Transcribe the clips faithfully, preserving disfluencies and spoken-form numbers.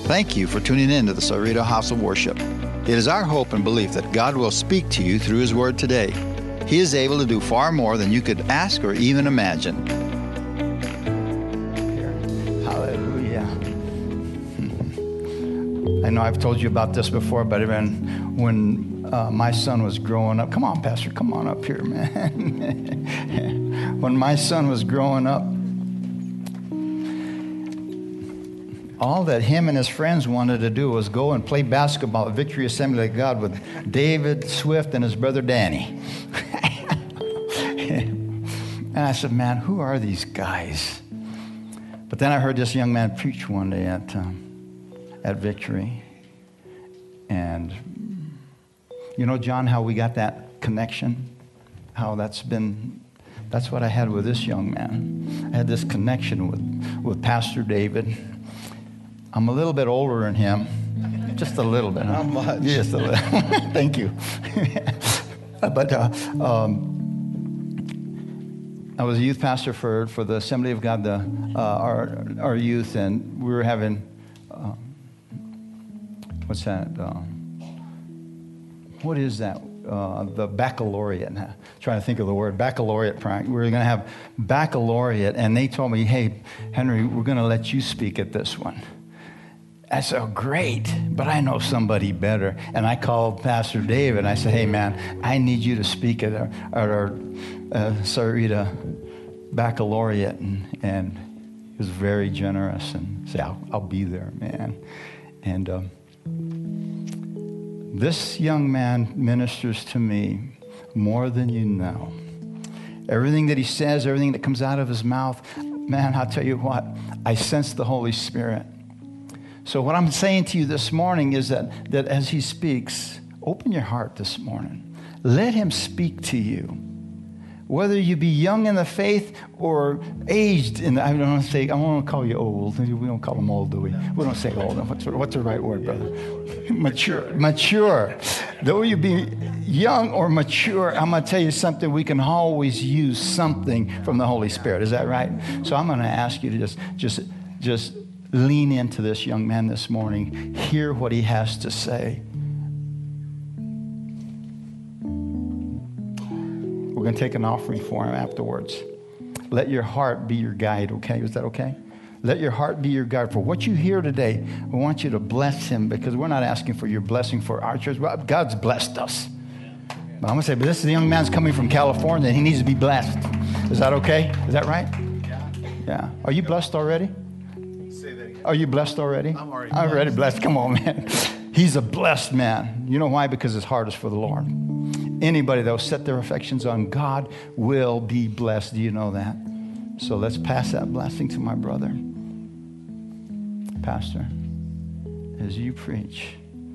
Thank you for tuning in to the Sarita House of Worship. It is our hope and belief that God will speak to you through His Word today. He is able to do far more than you could ask or even imagine. Hallelujah. I know I've told you about this before, but even when uh, my son was growing up, come on, Pastor, come on up here, man. When my son was growing up, all that him and his friends wanted to do was go and play basketball at Victory Assembly of God with David Swift and his brother Danny. And I said, man, who are these guys? But then I heard this young man preach one day at um, at Victory. And you know, John, how we got that connection? How that's been, that's what I had with this young man. I had this connection with, with Pastor David. I'm a little bit older than him. Just a little bit. Huh? Not much. Just a little. Thank you. But uh, um, I was a youth pastor for, for the Assembly of God, the uh, our our youth, and we were having, uh, what's that? Uh, what is that? Uh, the baccalaureate. I'm trying to think of the word. Baccalaureate. We were going to have baccalaureate, and they told me, hey, Henry, we're going to let you speak at this one. I said, oh, great, but I know somebody better. And I called Pastor Dave, and I said, hey, man, I need you to speak at our, at our uh, Sarita Baccalaureate. And, and he was very generous and said, I'll, I'll be there, man. And um, this young man ministers to me more than you know. Everything that he says, everything that comes out of his mouth, man, I'll tell you what, I sense the Holy Spirit. So what I'm saying to you this morning is that, that as he speaks, open your heart this morning. Let him speak to you. Whether you be young in the faith or aged in the, I don't want to say, I don't want to call you old. We don't call them old, do we? We don't say old. What's, what's the right word, brother? Mature. Mature. Though you be young or mature, I'm going to tell you something. We can always use something from the Holy Spirit. Is that right? So I'm going to ask you to just, just, just, lean into this young man this morning. Hear what he has to say. We're going to take an offering for him afterwards. Let your heart be your guide, okay? Is that okay? Let your heart be your guide. For what you hear today, we want you to bless him, because we're not asking for your blessing for our church. God's blessed us. But I'm going to say, but this is the young man's coming from California, and he needs to be blessed. Is that okay? Is that right? Yeah. Yeah. Are you blessed already? Are you blessed already? I'm already I'm blessed. already blessed. Come on, man. He's a blessed man. You know why? Because his heart is for the Lord. Anybody that will set their affections on God will be blessed. Do you know that? So let's pass that blessing to my brother. Pastor, as you preach,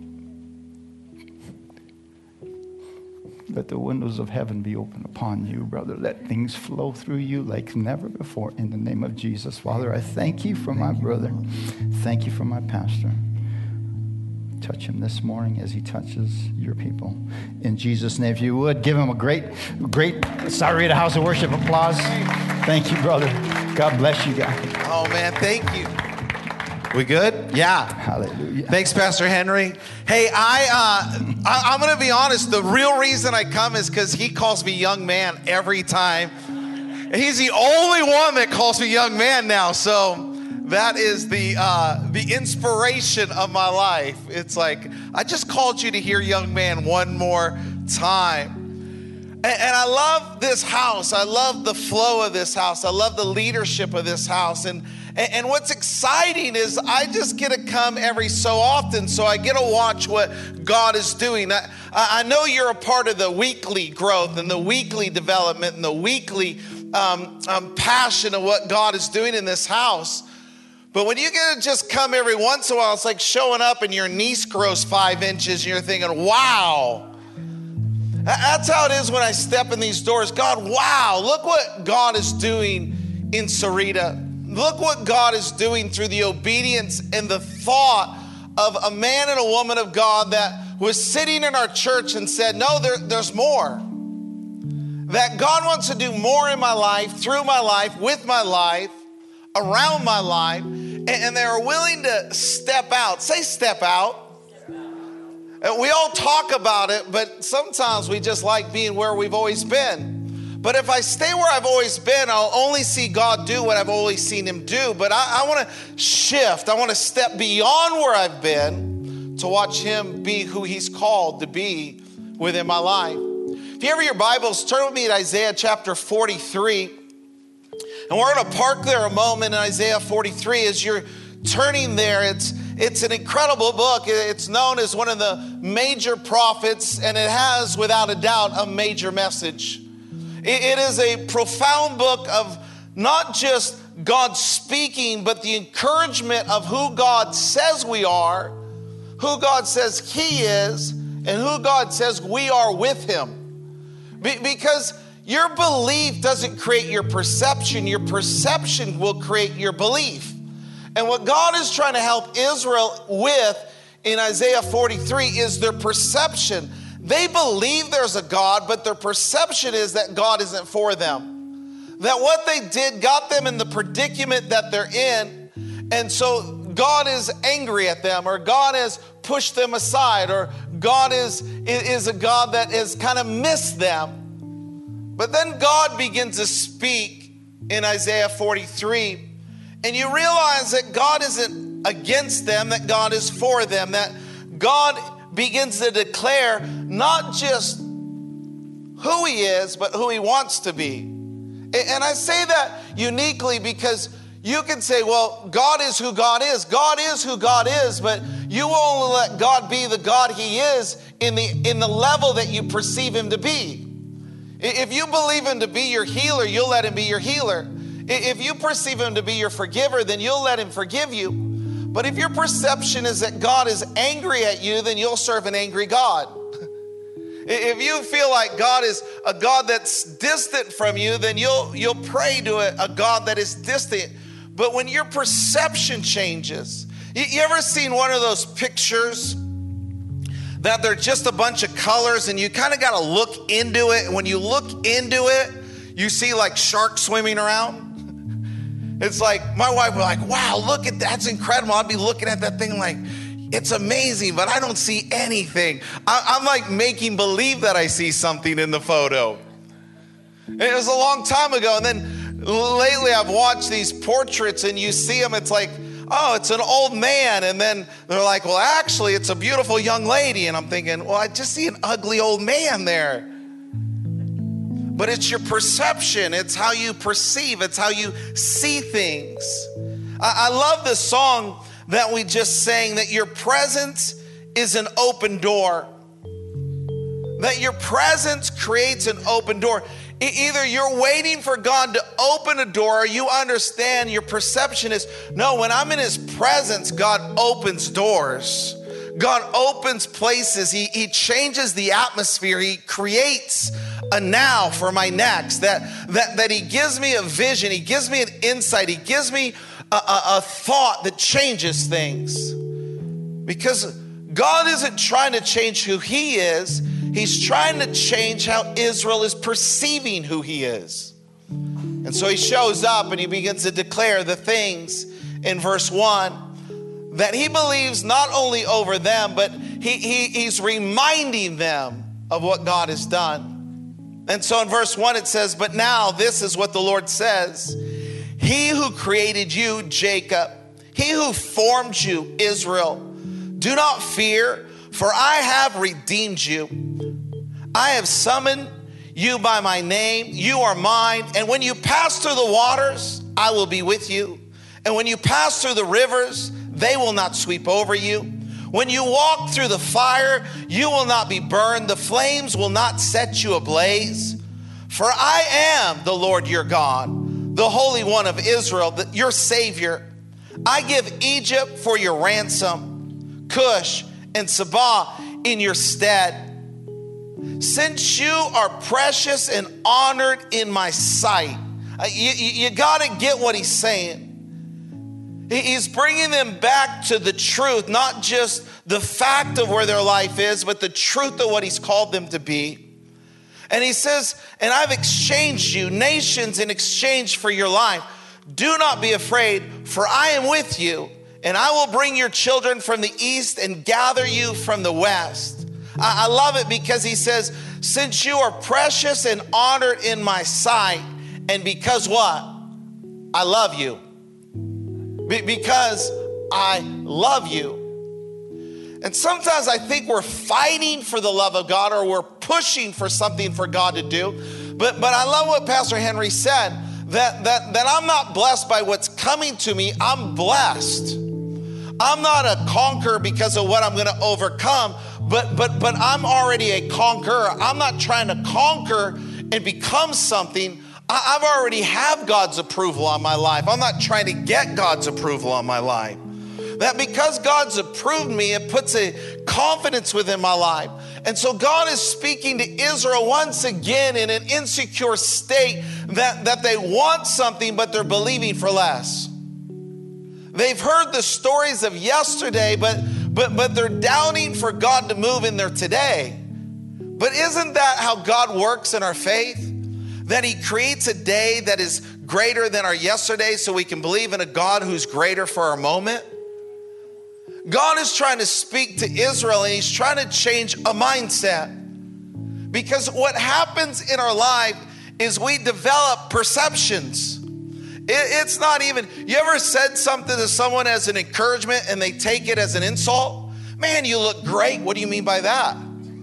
let the windows of heaven be open upon you, brother. Let things flow through you like never before in the name of Jesus. Father, I thank you for my brother. Thank you for my pastor. Touch him this morning as he touches your people. In Jesus' name, if you would, give him a great, great Sarita House of Worship applause. Thank you, brother. God bless you guys. Oh, man, thank you. We good? Yeah. Hallelujah. Thanks, Pastor Henry. Hey, I, uh, I, I'm going to be honest. The real reason I come is because he calls me young man every time. And he's the only one that calls me young man now. So that is the uh, the inspiration of my life. It's like, I just called you to hear young man one more time. And, and I love this house. I love the flow of this house. I love the leadership of this house. And And what's exciting is I just get to come every so often, so I get to watch what God is doing. I, I know you're a part of the weekly growth and the weekly development and the weekly um, um, passion of what God is doing in this house. But when you get to just come every once in a while, it's like showing up and your niece grows five inches and you're thinking, wow. That's how it is when I step in these doors. God, wow, look what God is doing in Sarita. Look what God is doing through the obedience and the thought of a man and a woman of God that was sitting in our church and said, no, there, there's more. That God wants to do more in my life, through my life, with my life, around my life. and they were willing to step out. Say step out. And we all talk about it, but sometimes we just like being where we've always been. But if I stay where I've always been, I'll only see God do what I've always seen him do. But I, I want to shift. I want to step beyond where I've been to watch him be who he's called to be within my life. If you ever your Bibles, turn with me to Isaiah chapter forty-three. And we're going to park there a moment in Isaiah forty-three. As you're turning there, it's it's an incredible book. It's known as one of the major prophets, and it has, without a doubt, a major message. It is a profound book of not just God speaking, but the encouragement of who God says we are, who God says he is, and who God says we are with him. Be- because your belief doesn't create your perception. Your perception will create your belief. And what God is trying to help Israel with in Isaiah forty-three is their perception. They believe there's a God, but their perception is that God isn't for them. That what they did got them in the predicament that they're in. And so God is angry at them, or God has pushed them aside, or God is, is a God that has kind of missed them. But then God begins to speak in Isaiah forty-three, and you realize that God isn't against them, that God is for them, that God begins to declare not just who he is, but who he wants to be. And I say that uniquely because you can say, well, God is who God is. God is who God is, but you only let God be the God he is in the, in the level that you perceive him to be. If you believe him to be your healer, you'll let him be your healer. If you perceive him to be your forgiver, then you'll let him forgive you. But if your perception is that God is angry at you, then you'll serve an angry God. If you feel like God is a God that's distant from you, then you'll you'll pray to a, a God that is distant. But when your perception changes, you, you ever seen one of those pictures that they're just a bunch of colors and you kind of got to look into it? And when you look into it, you see like sharks swimming around. It's like, my wife was like, wow, look at that, that's incredible. I'd be looking at that thing like, it's amazing, but I don't see anything. I, I'm like making believe that I see something in the photo. And it was a long time ago. And then lately I've watched these portraits and you see them, it's like, oh, it's an old man. And then they're like, well, actually, it's a beautiful young lady. And I'm thinking, well, I just see an ugly old man there. But it's your perception. It's how you perceive. It's how you see things. I, I love this song that we just sang, that your presence is an open door. That your presence creates an open door. Either you're waiting for God to open a door, or you understand your perception is, no, when I'm in his presence, God opens doors. God opens places. He, he changes the atmosphere. He creates a now for my next. That, that, that he gives me a vision. He gives me an insight. He gives me a, a, a thought that changes things. Because God isn't trying to change who he is. He's trying to change how Israel is perceiving who he is. And so he shows up and he begins to declare the things in verse one that he believes not only over them, but he, he, he's reminding them of what God has done. And so in verse one it says, but now this is what the Lord says. He who created you, Jacob, he who formed you, Israel, do not fear, for I have redeemed you. I have summoned you by my name. You are mine. And when you pass through the waters, I will be with you. And when you pass through the rivers, they will not sweep over you. When you walk through the fire, you will not be burned. The flames will not set you ablaze. For I am the Lord your God, the Holy One of Israel, your Savior. I give Egypt for your ransom, Cush and Saba in your stead. Since you are precious and honored in my sight. You, you, you got to get what he's saying. He's bringing them back to the truth, not just the fact of where their life is, but the truth of what he's called them to be. And he says, and I've exchanged you, nations in exchange for your life. do not be afraid, for I am with you, and I will bring your children from the east and gather you from the west. I, I love it because he says, since you are precious and honored in my sight, and because what? I love you. Be- because I love you. And sometimes I think we're fighting for the love of God, or we're pushing for something for God to do. But but I love what Pastor Henry said, that, that, that I'm not blessed by what's coming to me. I'm blessed. I'm not a conqueror because of what I'm going to overcome, but but but I'm already a conqueror. I'm not trying to conquer and become something. I, I've already have God's approval on my life. I'm not trying to get God's approval on my life. That because God's approved me, it puts a confidence within my life. And so God is speaking to Israel once again in an insecure state that, that they want something, but they're believing for less. They've heard the stories of yesterday, but, but, but they're doubting for God to move in their today. But isn't that how God works in our faith? That he creates a day that is greater than our yesterday so we can believe in a God who's greater for our moment? God is trying to speak to Israel, and he's trying to change a mindset. Because what happens in our life is we develop perceptions. It, it's not even, you ever said something to someone as an encouragement and they take it as an insult? Man, you look great. What do you mean by that?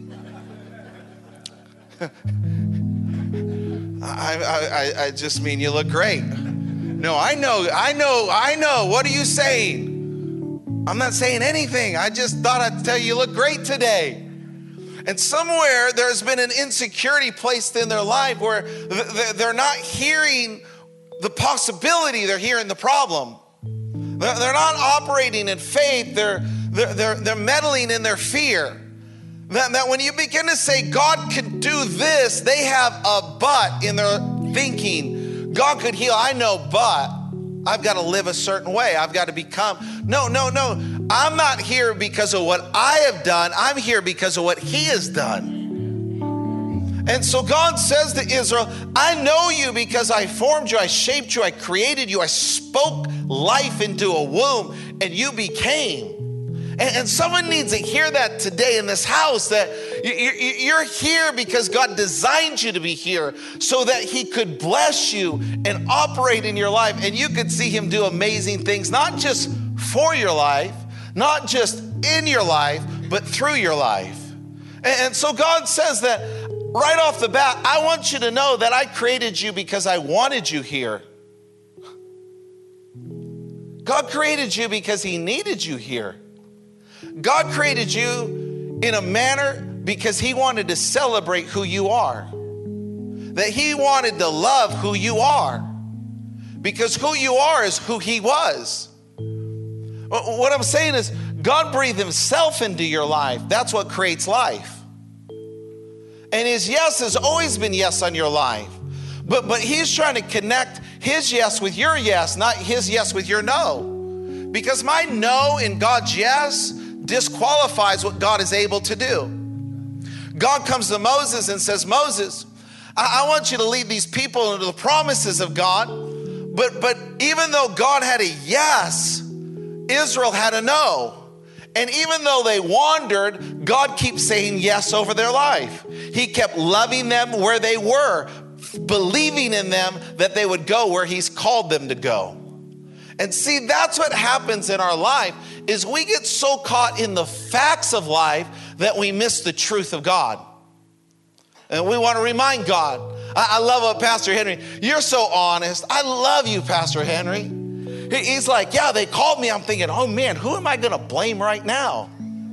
I, I, I just mean you look great. No, I know, I know, I know. What are you saying? I'm not saying anything. I just thought I'd tell you you look great today. And somewhere there's been an insecurity placed in their life where they're not hearing the possibility, they're hearing the problem. They're not operating in faith, they're, they're, they're, they're meddling in their fear. That, that when you begin to say, God could do this, they have a but in their thinking. God could heal, I know, but I've got to live a certain way. I've got to become. No, no, no. I'm not here because of what I have done. I'm here because of what he has done. And so God says to Israel, I know you because I formed you. I shaped you. I created you. I spoke life into a womb and you became. And, and someone needs to hear that today in this house, that you, you, you're here because God designed you to be here so that he could bless you and operate in your life. And you could see him do amazing things, not just for your life, not just in your life, but through your life. And, and so God says that right off the bat, I want you to know that I created you because I wanted you here. God created you because he needed you here. God created you in a manner because he wanted to celebrate who you are. That he wanted to love who you are. Because who you are is who he was. What I'm saying is, God breathed himself into your life. That's what creates life. And his yes has always been yes on your life. But, but he's trying to connect his yes with your yes, not his yes with your no. Because my no in God's yes disqualifies what God is able to do. God comes to Moses and says, Moses, I, I want you to lead these people into the promises of God. But, but even though God had a yes, Israel had a no. And even though they wandered, God keeps saying yes over their life. He kept loving them where they were, believing in them that they would go where he's called them to go. And see, that's what happens in our life, is we get so caught in the facts of life that we miss the truth of God. And we want to remind God. I, I love what Pastor Henry, you're so honest. I love you, Pastor Henry. He, he's like, yeah, they called me. I'm thinking, oh man, who am I going to blame right now?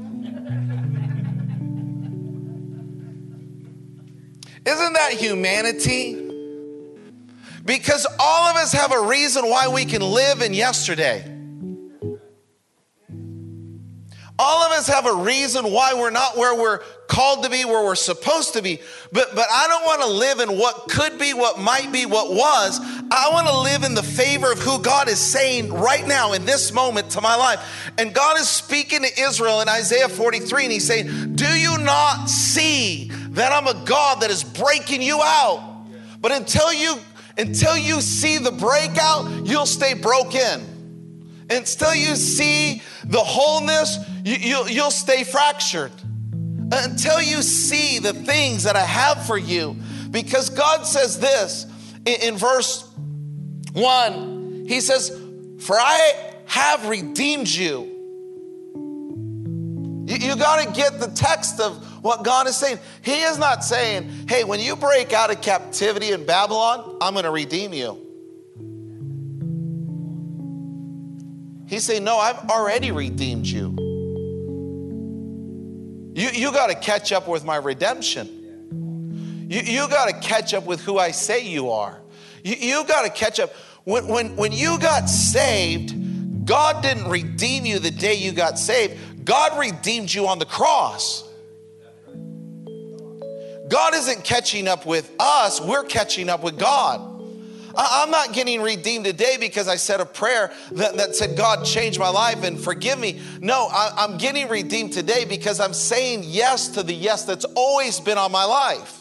Isn't that humanity? Because all of us have a reason why we can live in yesterday. All of us have a reason why we're not where we're called to be, where we're supposed to be. But, but I don't want to live in what could be, what might be, what was. I want to live in the favor of who God is saying right now in this moment to my life. And God is speaking to Israel in Isaiah forty-three, and he's saying, do you not see that I'm a God that is breaking you out? But until you until you see the breakout, you'll stay broken. Until you see the wholeness, you, you'll, you'll stay fractured. Until you see the things that I have for you. Because God says this in, in verse one. He says, for I have redeemed you. You, you got to get the text of what God is saying. He is not saying, hey, when you break out of captivity in Babylon, I'm going to redeem you. He's saying, no, I've already redeemed you. You, you got to catch up with my redemption. You, you got to catch up with who I say you are. You, you got to catch up. When, when, when you got saved, God didn't redeem you the day you got saved. God redeemed you on the cross. God isn't catching up with us. We're catching up with God. I'm not getting redeemed today because I said a prayer that, that said, God, change my life and forgive me. No, I, I'm getting redeemed today because I'm saying yes to the yes that's always been on my life.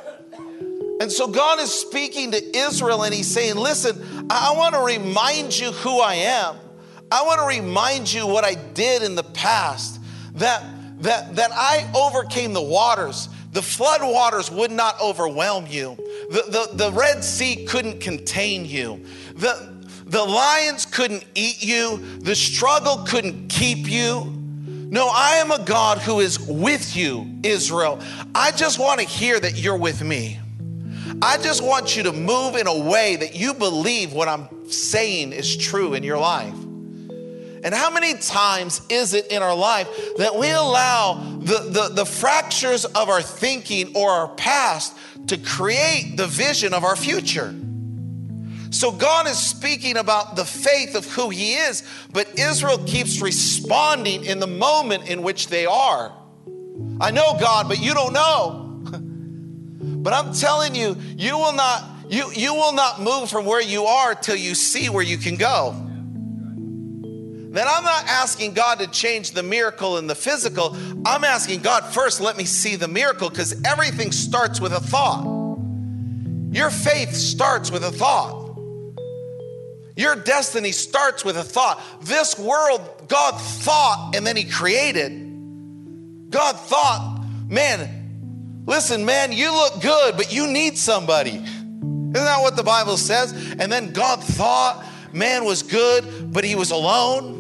And so God is speaking to Israel and he's saying, listen, I want to remind you who I am. I want to remind you what I did in the past, that, that, that I overcame the waters. The flood waters would not overwhelm you. The, the, the Red Sea couldn't contain you. The, the lions couldn't eat you. The struggle couldn't keep you. No, I am a God who is with you, Israel. I just want to hear that you're with me. I just want you to move in a way that you believe what I'm saying is true in your life. And how many times is it in our life that we allow the, the, the fractures of our thinking or our past to create the vision of our future? So God is speaking about the faith of who he is, but Israel keeps responding in the moment in which they are. I know, God, but you don't know. But I'm telling you, you will not, you, you will not move from where you are till you see where you can go. Then I'm not asking God to change the miracle in the physical. I'm asking God, first, let me see the miracle, because everything starts with a thought. Your faith starts with a thought. Your destiny starts with a thought. This world, God thought, and then he created. God thought, man, listen, man, you look good, but you need somebody. Isn't that what the Bible says? And then God thought man was good, but he was alone.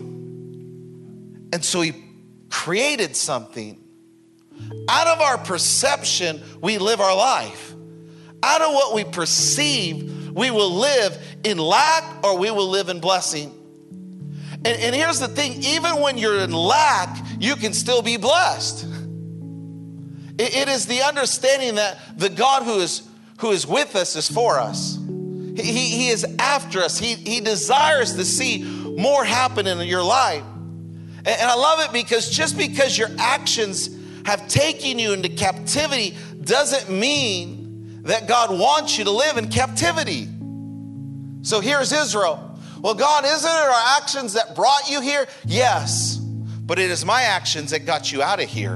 And so he created something. Out of our perception, we live our life. Out of what we perceive, we will live in lack or we will live in blessing. And, and here's the thing, even when you're in lack, you can still be blessed. It, it is the understanding that the God who is, who is with us is for us. He, he, he is after us. He, he desires to see more happen in your life. And I love it because just because your actions have taken you into captivity doesn't mean that God wants you to live in captivity. So here's Israel. Well, God, isn't it our actions that brought you here? Yes, but it is my actions that got you out of here.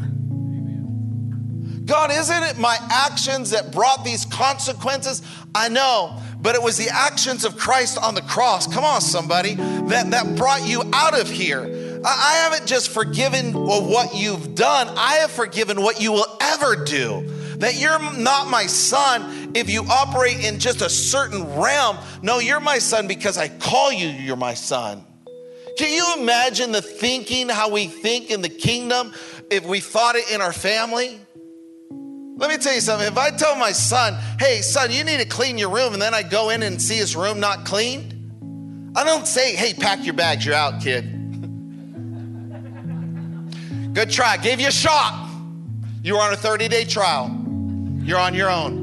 God, isn't it my actions that brought these consequences? I know, but it was the actions of Christ on the cross. Come on, somebody, that, that brought you out of here. I haven't just forgiven what you've done. I have forgiven what you will ever do. That you're not my son if you operate in just a certain realm. No, you're my son because I call you, you're my son. Can you imagine the thinking, how we think in the kingdom if we thought it in our family? Let me tell you something. If I tell my son, hey, son, you need to clean your room, and then I go in and see his room not cleaned, I don't say, hey, pack your bags, you're out, kid. Good try, gave you a shot. You were on a thirty-day trial. You're on your own.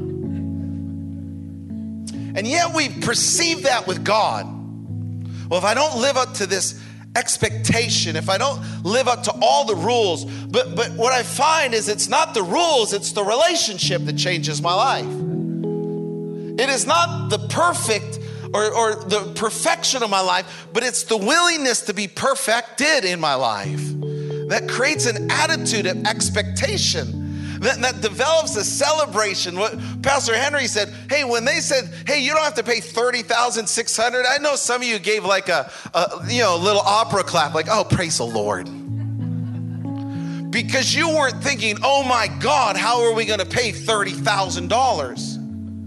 And yet we perceive that with God. Well, if I don't live up to this expectation, if I don't live up to all the rules, but, but what I find is it's not the rules, it's the relationship that changes my life. It is not the perfect or, or the perfection of my life, but it's the willingness to be perfected in my life that creates an attitude of expectation. that, that develops a celebration. What Pastor Henry said, hey, when they said, hey, you don't have to pay thirty thousand six hundred dollars, I know some of you gave like a, a you know, a little opera clap, like, oh, praise the Lord. Because you weren't thinking, oh my God, how are we going to pay thirty thousand dollars?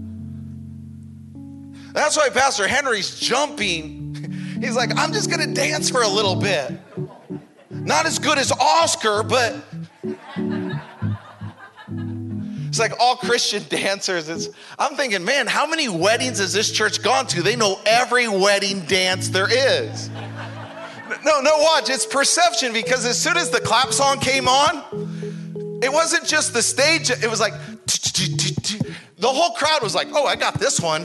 That's why Pastor Henry's jumping. He's like, I'm just going to dance for a little bit. Not as good as Oscar, but it's like all Christian dancers. It's, I'm thinking, man, how many weddings has this church gone to? They know every wedding dance there is. No, no, watch. It's perception, because as soon as the clap song came on, it wasn't just the stage. It was like, the whole crowd was like, oh, I got this one.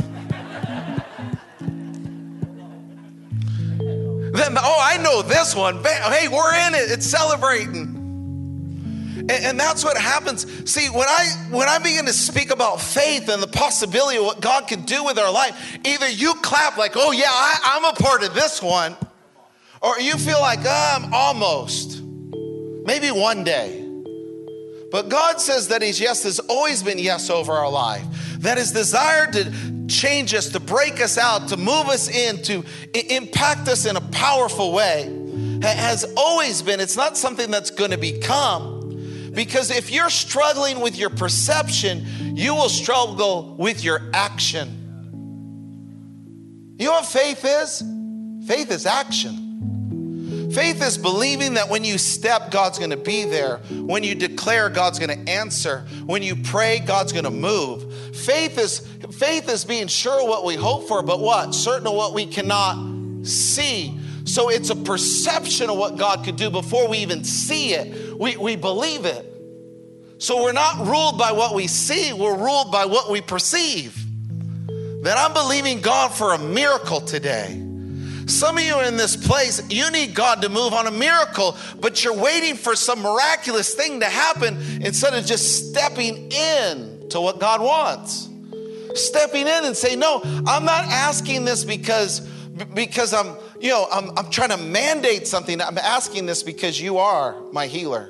Then, oh, I know this one. Hey, we're in it. It's celebrating. And, and that's what happens. See, when I when I begin to speak about faith and the possibility of what God can do with our life, either you clap like, oh yeah, I, I'm a part of this one, or you feel like, oh, I'm almost. Maybe one day. But God says that his yes has always been yes over our life. That his desire to change us, to break us out, to move us in, to impact us in a powerful way has always been. It's not something that's going to become. Because if you're struggling with your perception, you will struggle with your action. You know what faith is? Faith is action. Faith is believing that when you step, God's going to be there. When you declare, God's going to answer. When you pray, God's going to move. Faith is faith is being sure of what we hope for, but what? Certain of what we cannot see. So it's a perception of what God could do before we even see it. We, we believe it. So we're not ruled by what we see. We're ruled by what we perceive. That I'm believing God for a miracle today. Some of you are in this place, you need God to move on a miracle, but you're waiting for some miraculous thing to happen instead of just stepping in to what God wants. Stepping in and say, no, I'm not asking this because, because I'm, you know, I'm, I'm trying to mandate something. I'm asking this because you are my healer.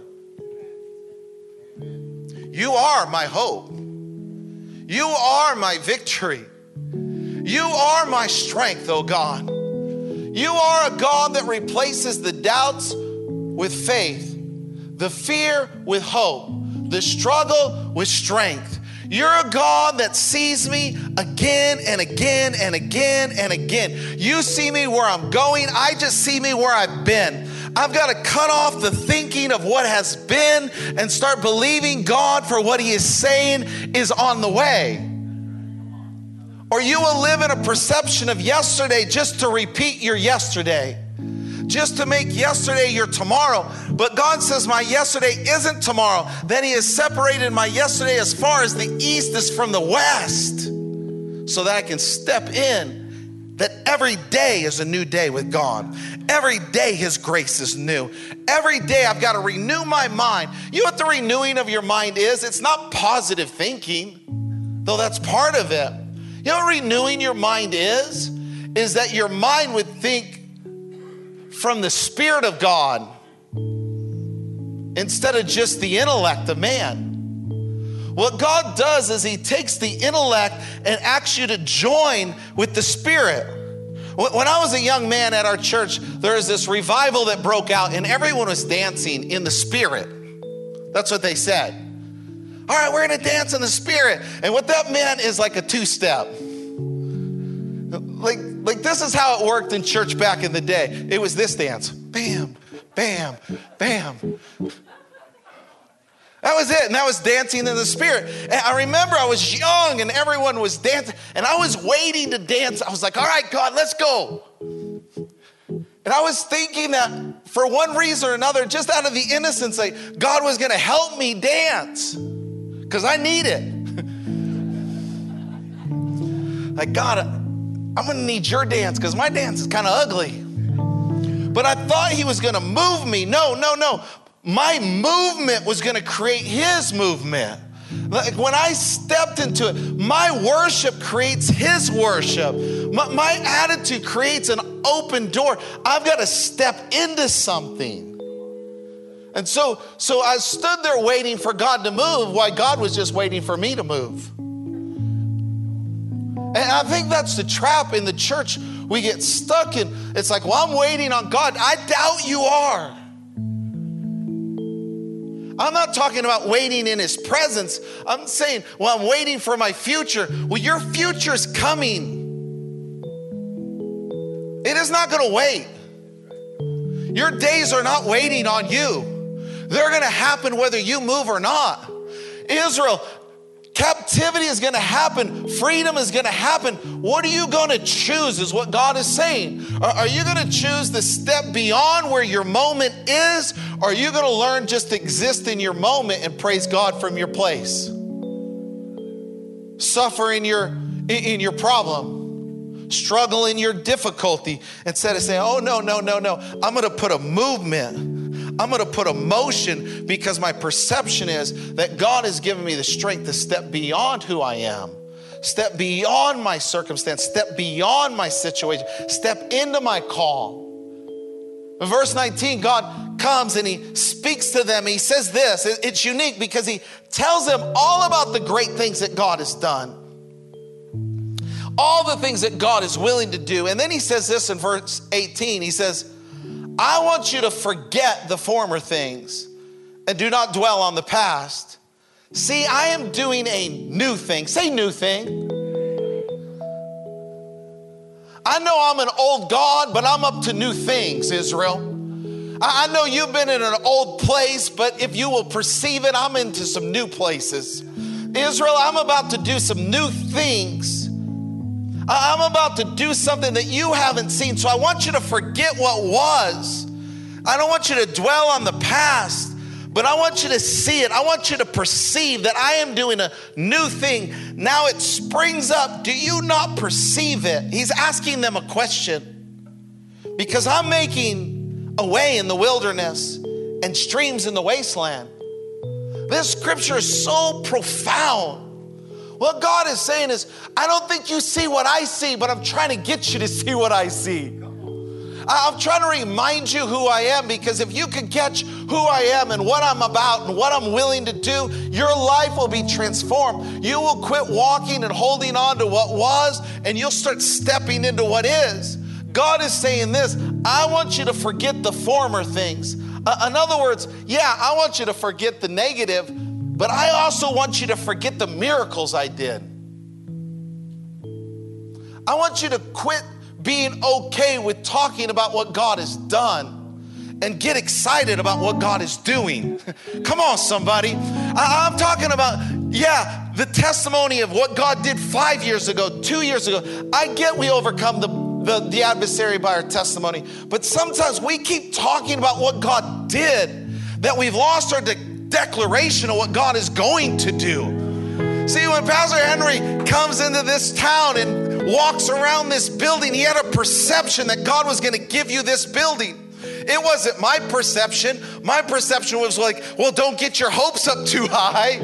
You are my hope. You are my victory. You are my strength, oh God. You are a God that replaces the doubts with faith, the fear with hope, the struggle with strength. You're a God that sees me again and again and again and again. You see me where I'm going. I just see me where I've been. I've got to cut off the thinking of what has been and start believing God for what he is saying is on the way. Or you will live in a perception of yesterday just to repeat your yesterday, just to make yesterday your tomorrow. But God says my yesterday isn't tomorrow. Then he has separated my yesterday as far as the east is from the west, so that I can step in, that every day is a new day with God. Every day his grace is new. Every day I've got to renew my mind. You know what the renewing of your mind is? It's not positive thinking, though that's part of it. You know what renewing your mind is? Is that your mind would think from the Spirit of God instead of just the intellect of man. What God does is he takes the intellect and asks you to join with the Spirit. When I was a young man at our church, there was this revival that broke out and everyone was dancing in the Spirit. That's what they said. All right, we're going to dance in the Spirit. And what that meant is like a two-step. Like, like this is how it worked in church back in the day. It was this dance. Bam, bam, bam. That was it. And that was dancing in the Spirit. And I remember I was young and everyone was dancing. And I was waiting to dance. I was like, all right, God, let's go. And I was thinking that for one reason or another, just out of the innocence, like God was going to help me dance. Because I need it. Like, God, I'm going to need your dance because my dance is kind of ugly. But I thought he was going to move me. No, no, no. My movement was going to create his movement. Like when I stepped into it, my worship creates his worship. My, my attitude creates an open door. I've got to step into something. And so, so I stood there waiting for God to move while God was just waiting for me to move. And I think that's the trap in the church. We get stuck in, it's like, well, I'm waiting on God. I doubt you are. I'm not talking about waiting in his presence. I'm saying, well, I'm waiting for my future. Well, your future's coming. It is not going to wait. Your days are not waiting on you. They're going to happen whether you move or not. Israel, captivity is going to happen. Freedom is going to happen. What are you going to choose is what God is saying. Are, are you going to choose the step beyond where your moment is? Or are you going to learn just to exist in your moment and praise God from your place? Suffer in your, in, in your problem. Struggle in your difficulty. Instead of saying, oh, no, no, no, no. I'm going to put a movement. I'm going to put a motion because my perception is that God has given me the strength to step beyond who I am, step beyond my circumstance, step beyond my situation, step into my call. In verse nineteen, God comes and he speaks to them. He says this. It's unique because he tells them all about the great things that God has done, all the things that God is willing to do. And then he says this in verse eighteen. He says, I want you to forget the former things and do not dwell on the past. See, I am doing a new thing. Say new thing. I know I'm an old God, but I'm up to new things, Israel. I know you've been in an old place, but if you will perceive it, I'm into some new places. Israel, I'm about to do some new things. I'm about to do something that you haven't seen. So I want you to forget what was. I don't want you to dwell on the past, but I want you to see it. I want you to perceive that I am doing a new thing. Now it springs up. Do you not perceive it? He's asking them a question. Because I'm making a way in the wilderness and streams in the wasteland. This scripture is so profound. What God is saying is, I don't think you see what I see, but I'm trying to get you to see what I see. I'm trying to remind you who I am, because if you could catch who I am and what I'm about and what I'm willing to do, your life will be transformed. You will quit walking and holding on to what was, and you'll start stepping into what is. God is saying this, I want you to forget the former things. Uh, in other words, yeah, I want you to forget the negative, but I also want you to forget the miracles I did. I want you to quit being okay with talking about what God has done and get excited about what God is doing. Come on, somebody. I- I'm talking about, yeah, the testimony of what God did five years ago, two years ago. I get we overcome the, the, the adversary by our testimony, but sometimes we keep talking about what God did that we've lost our de- declaration of what God is going to do. See, when Pastor Henry comes into this town and walks around this building, he had a perception that God was going to give you this building. It wasn't my perception. My perception was like, well, don't get your hopes up too high.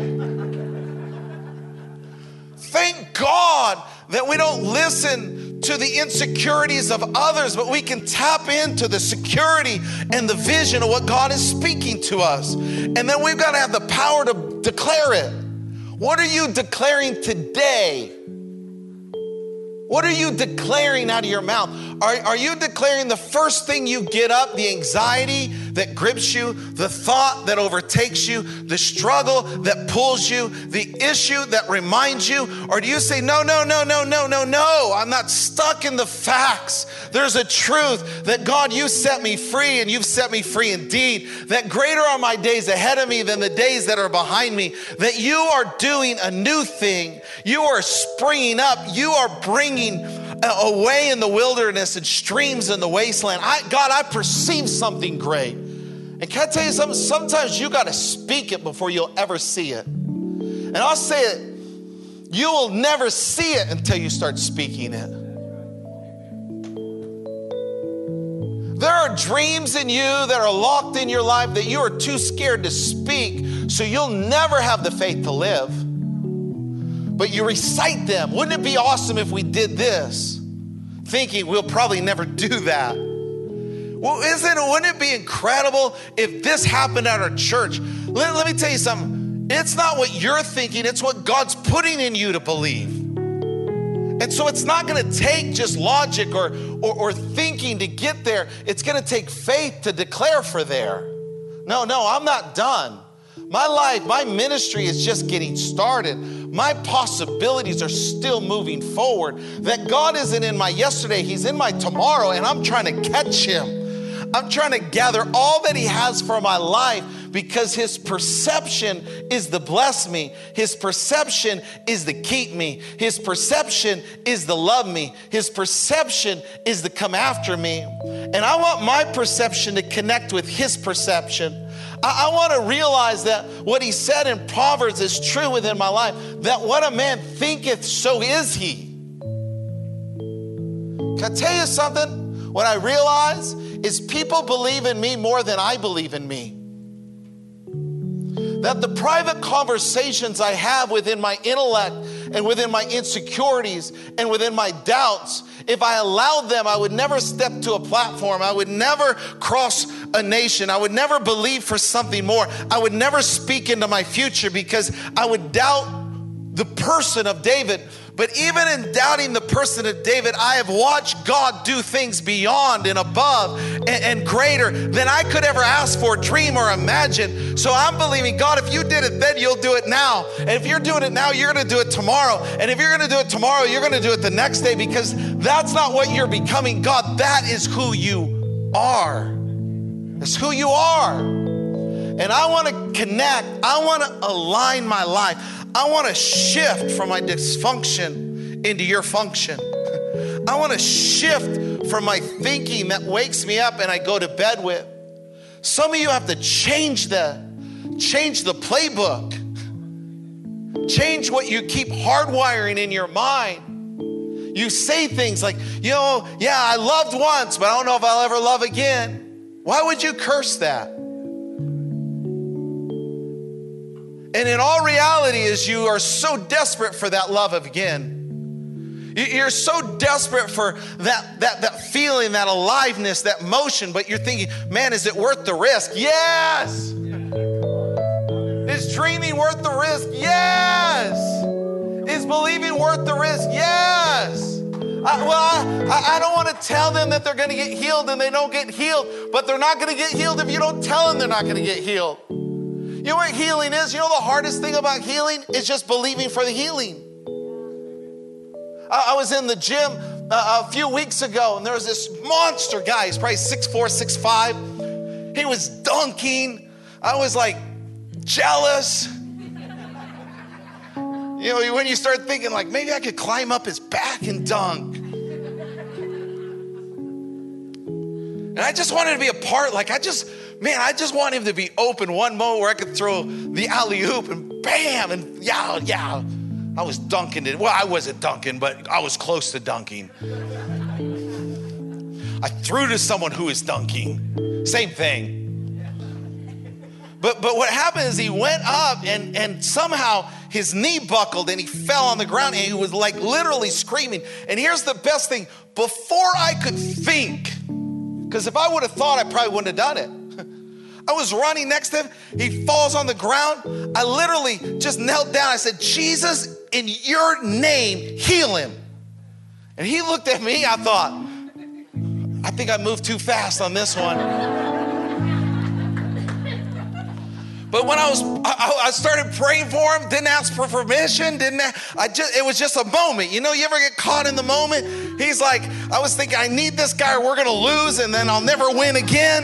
Thank God that we don't listen to the insecurities of others, but we can tap into the security and the vision of what God is speaking to us. And then we've got to have the power to declare it. What are you declaring today? What are you declaring out of your mouth? Are, are you declaring the first thing you get up, the anxiety that grips you, the thought that overtakes you, the struggle that pulls you, the issue that reminds you? Or do you say, no, no, no, no, no, no, no, I'm not stuck in the facts. There's a truth that God, you set me free, and you've set me free indeed, that greater are my days ahead of me than the days that are behind me, that you are doing a new thing. You are springing up. You are bringing a way in the wilderness and streams in the wasteland. I, God, I perceive something great. And can I tell you something? Sometimes you got to speak it before you'll ever see it. And I'll say it, you will never see it until you start speaking it. There are dreams in you that are locked in your life that you are too scared to speak, so you'll never have the faith to live. But you recite them. Wouldn't it be awesome if we did this? Thinking we'll probably never do that. Well, isn't it, wouldn't it be incredible if this happened at our church? Let, let me tell you something. It's not what you're thinking. It's what God's putting in you to believe. And so it's not going to take just logic or, or, or thinking to get there. It's going to take faith to declare for there. No, no, I'm not done. My life, my ministry is just getting started. My possibilities are still moving forward. That God isn't in my yesterday, He's in my tomorrow, and I'm trying to catch Him. I'm trying to gather all that He has for my life because His perception is to bless me. His perception is to keep me. His perception is to love me. His perception is to come after me. And I want my perception to connect with His perception. I, I want to realize that what He said in Proverbs is true within my life, that what a man thinketh, so is he. Can I tell you something? What I realize is people believe in me more than I believe in me. That the private conversations I have within my intellect and within my insecurities and within my doubts, if I allowed them, I would never step to a platform. I would never cross a nation. I would never believe for something more. I would never speak into my future because I would doubt the person of David. But even in doubting the person of David, I have watched God do things beyond and above and, and greater than I could ever ask for, dream, or imagine. So I'm believing, God, if you did it then, you'll do it now. And if you're doing it now, you're going to do it tomorrow. And if you're going to do it tomorrow, you're going to do it the next day, because that's not what you're becoming, God. That is who you are. That's who you are. And I want to connect. I want to align my life. I want to shift from my dysfunction into your function. I want to shift from my thinking that wakes me up and I go to bed with. Some of you have to change the, change the playbook. Change what you keep hardwiring in your mind. You say things like, you know, yeah, I loved once, but I don't know if I'll ever love again. Why would you curse that? And in all reality is you are so desperate for that love again. You're so desperate for that, that, that feeling, that aliveness, that motion, but you're thinking, man, is it worth the risk? Yes. Is dreaming worth the risk? Yes. Is believing worth the risk? Yes. I, well, I, I don't want to tell them that they're going to get healed and they don't get healed, but they're not going to get healed if you don't tell them they're not going to get healed. You know what healing is? You know the hardest thing about healing is just believing for the healing. I, I was in the gym uh, a few weeks ago, and there was this monster guy. He's probably six four, six five. He was dunking. I was like jealous. You know, when you start thinking like, maybe I could climb up his back and dunk. And I just wanted to be a part. Like I just, man, I just want him to be open one moment where I could throw the alley-oop and bam, and yeah, yeah. I was dunking it. Well, I wasn't dunking, but I was close to dunking. I threw to someone who was dunking. Same thing. But but what happened is he went up and, and somehow his knee buckled and he fell on the ground and he was like literally screaming. And here's the best thing. Before I could think, because if I would have thought, I probably wouldn't have done it. I was running next to him. He falls on the ground. I literally just knelt down. I said, Jesus, in your name, heal him. And he looked at me. I thought, I think I moved too fast on this one. But when I was, I, I started praying for him, didn't ask for permission, didn't, I just, it was just a moment. You know, you ever get caught in the moment? He's like, I was thinking, I need this guy or we're going to lose and then I'll never win again.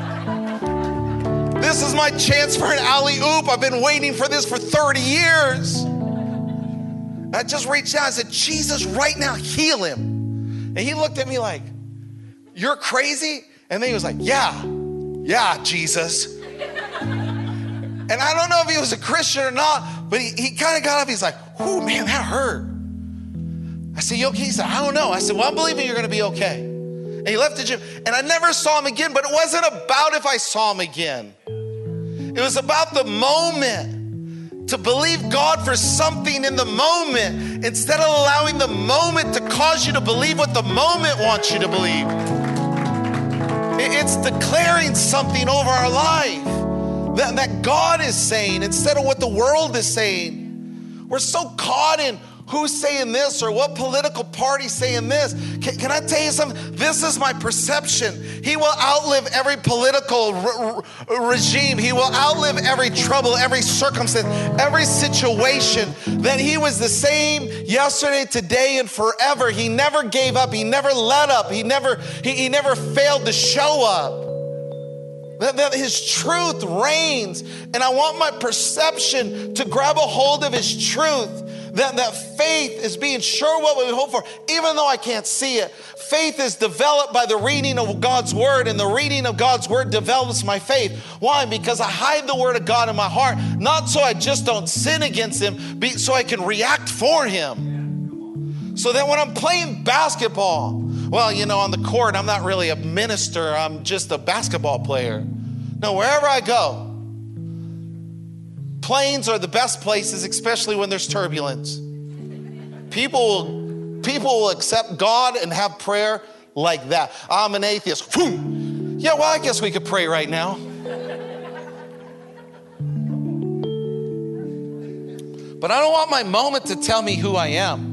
This is my chance for an alley-oop. I've been waiting for this for thirty years. I just reached out and said, Jesus, right now, heal him. And he looked at me like, you're crazy? And then he was like, yeah, yeah, Jesus. And I don't know if he was a Christian or not, but he, he kind of got up. He's like, oh, man, that hurt. I said, you okay? He said, I don't know. I said, well, I'm believing you're going to be okay. And he left the gym. And I never saw him again, but it wasn't about if I saw him again. It was about the moment, to believe God for something in the moment instead of allowing the moment to cause you to believe what the moment wants you to believe. It's declaring something over our life that, that God is saying instead of what the world is saying. We're so caught in who's saying this or what political party's saying this. Can, can I tell you something? This is my perception. He will outlive every political re- re- regime. He will outlive every trouble, every circumstance, every situation. That he was the same yesterday, today, and forever. He never gave up. He never let up. He never, he, he never failed to show up. That, that his truth reigns. And I want my perception to grab a hold of his truth. That, that faith is being sure what we hope for, even though I can't see it. Faith is developed by the reading of God's word, and the reading of God's word develops my faith. Why? Because I hide the word of God in my heart, not so I just don't sin against him, but so I can react for him. So that when I'm playing basketball, well, you know, on the court, I'm not really a minister, I'm just a basketball player. No, wherever I go, planes are the best places, especially when there's turbulence. People will, people will accept God and have prayer like that. I'm an atheist. Yeah, well, I guess we could pray right now. But I don't want my moment to tell me who I am.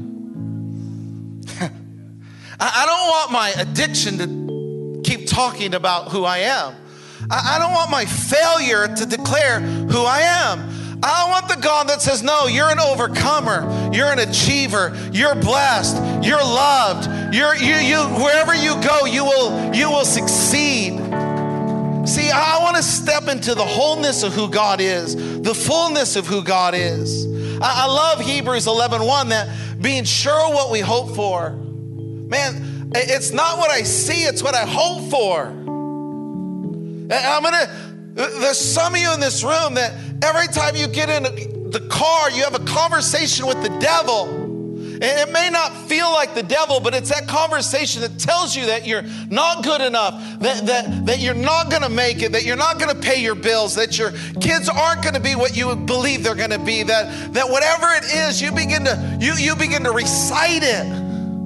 I don't want my addiction to keep talking about who I am. I don't want my failure to declare who I am. I want the God that says, no, you're an overcomer. You're an achiever. You're blessed. You're loved. You're, you, you, wherever you go, you will, you will succeed. See, I want to step into the wholeness of who God is, the fullness of who God is. I, I love Hebrews eleven one, that being sure what we hope for. Man, it's not what I see, it's what I hope for. I'm gonna, there's some of you in this room that every time you get in the car, you have a conversation with the devil. And it may not feel like the devil, but it's that conversation that tells you that you're not good enough, that, that, that you're not gonna make it, that you're not gonna pay your bills, that your kids aren't gonna be what you believe they're gonna be, that, that whatever it is, you begin to, you, you begin to recite it.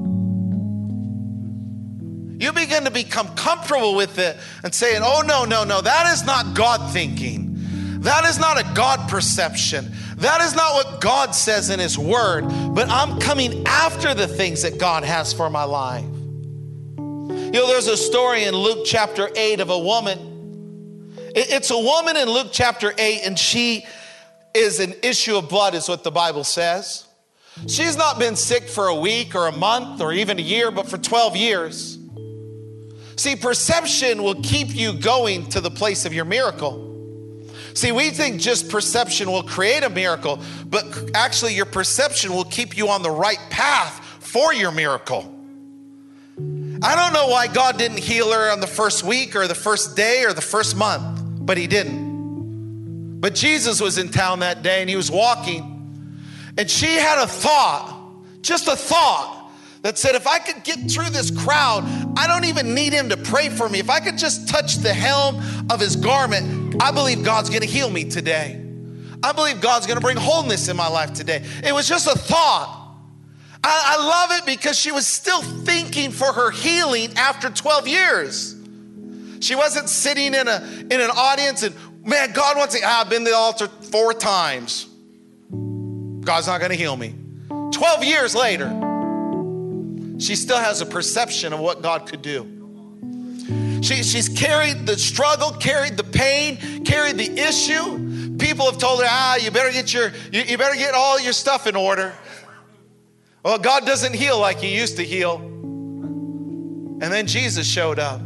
You begin to become comfortable with it and saying, oh, no, no, no, that is not God thinking. That is not a God perception. That is not what God says in his word, but I'm coming after the things that God has for my life. You know, there's a story in Luke chapter eight of a woman. It's a woman in Luke chapter eight, and she is an issue of blood, is what the Bible says. She's not been sick for a week or a month or even a year, but for twelve years. See, perception will keep you going to the place of your miracle. See, we think just perception will create a miracle, but actually your perception will keep you on the right path for your miracle. I don't know why God didn't heal her on the first week or the first day or the first month, but he didn't. But Jesus was in town that day and he was walking, and she had a thought, just a thought, that said, if I could get through this crowd, I don't even need him to pray for me. If I could just touch the hem of his garment, I believe God's gonna heal me today. I believe God's gonna bring wholeness in my life today. It was just a thought. I, I love it because she was still thinking for her healing after twelve years. She wasn't sitting in a in an audience and, man, God wants to, ah, I've been to the altar four times. God's not gonna heal me. twelve years later, she still has a perception of what God could do. She, she's carried the struggle, carried the pain, carried the issue. People have told her, ah, you better get your, you, you better get all your stuff in order. Well, God doesn't heal like he used to heal. And then Jesus showed up.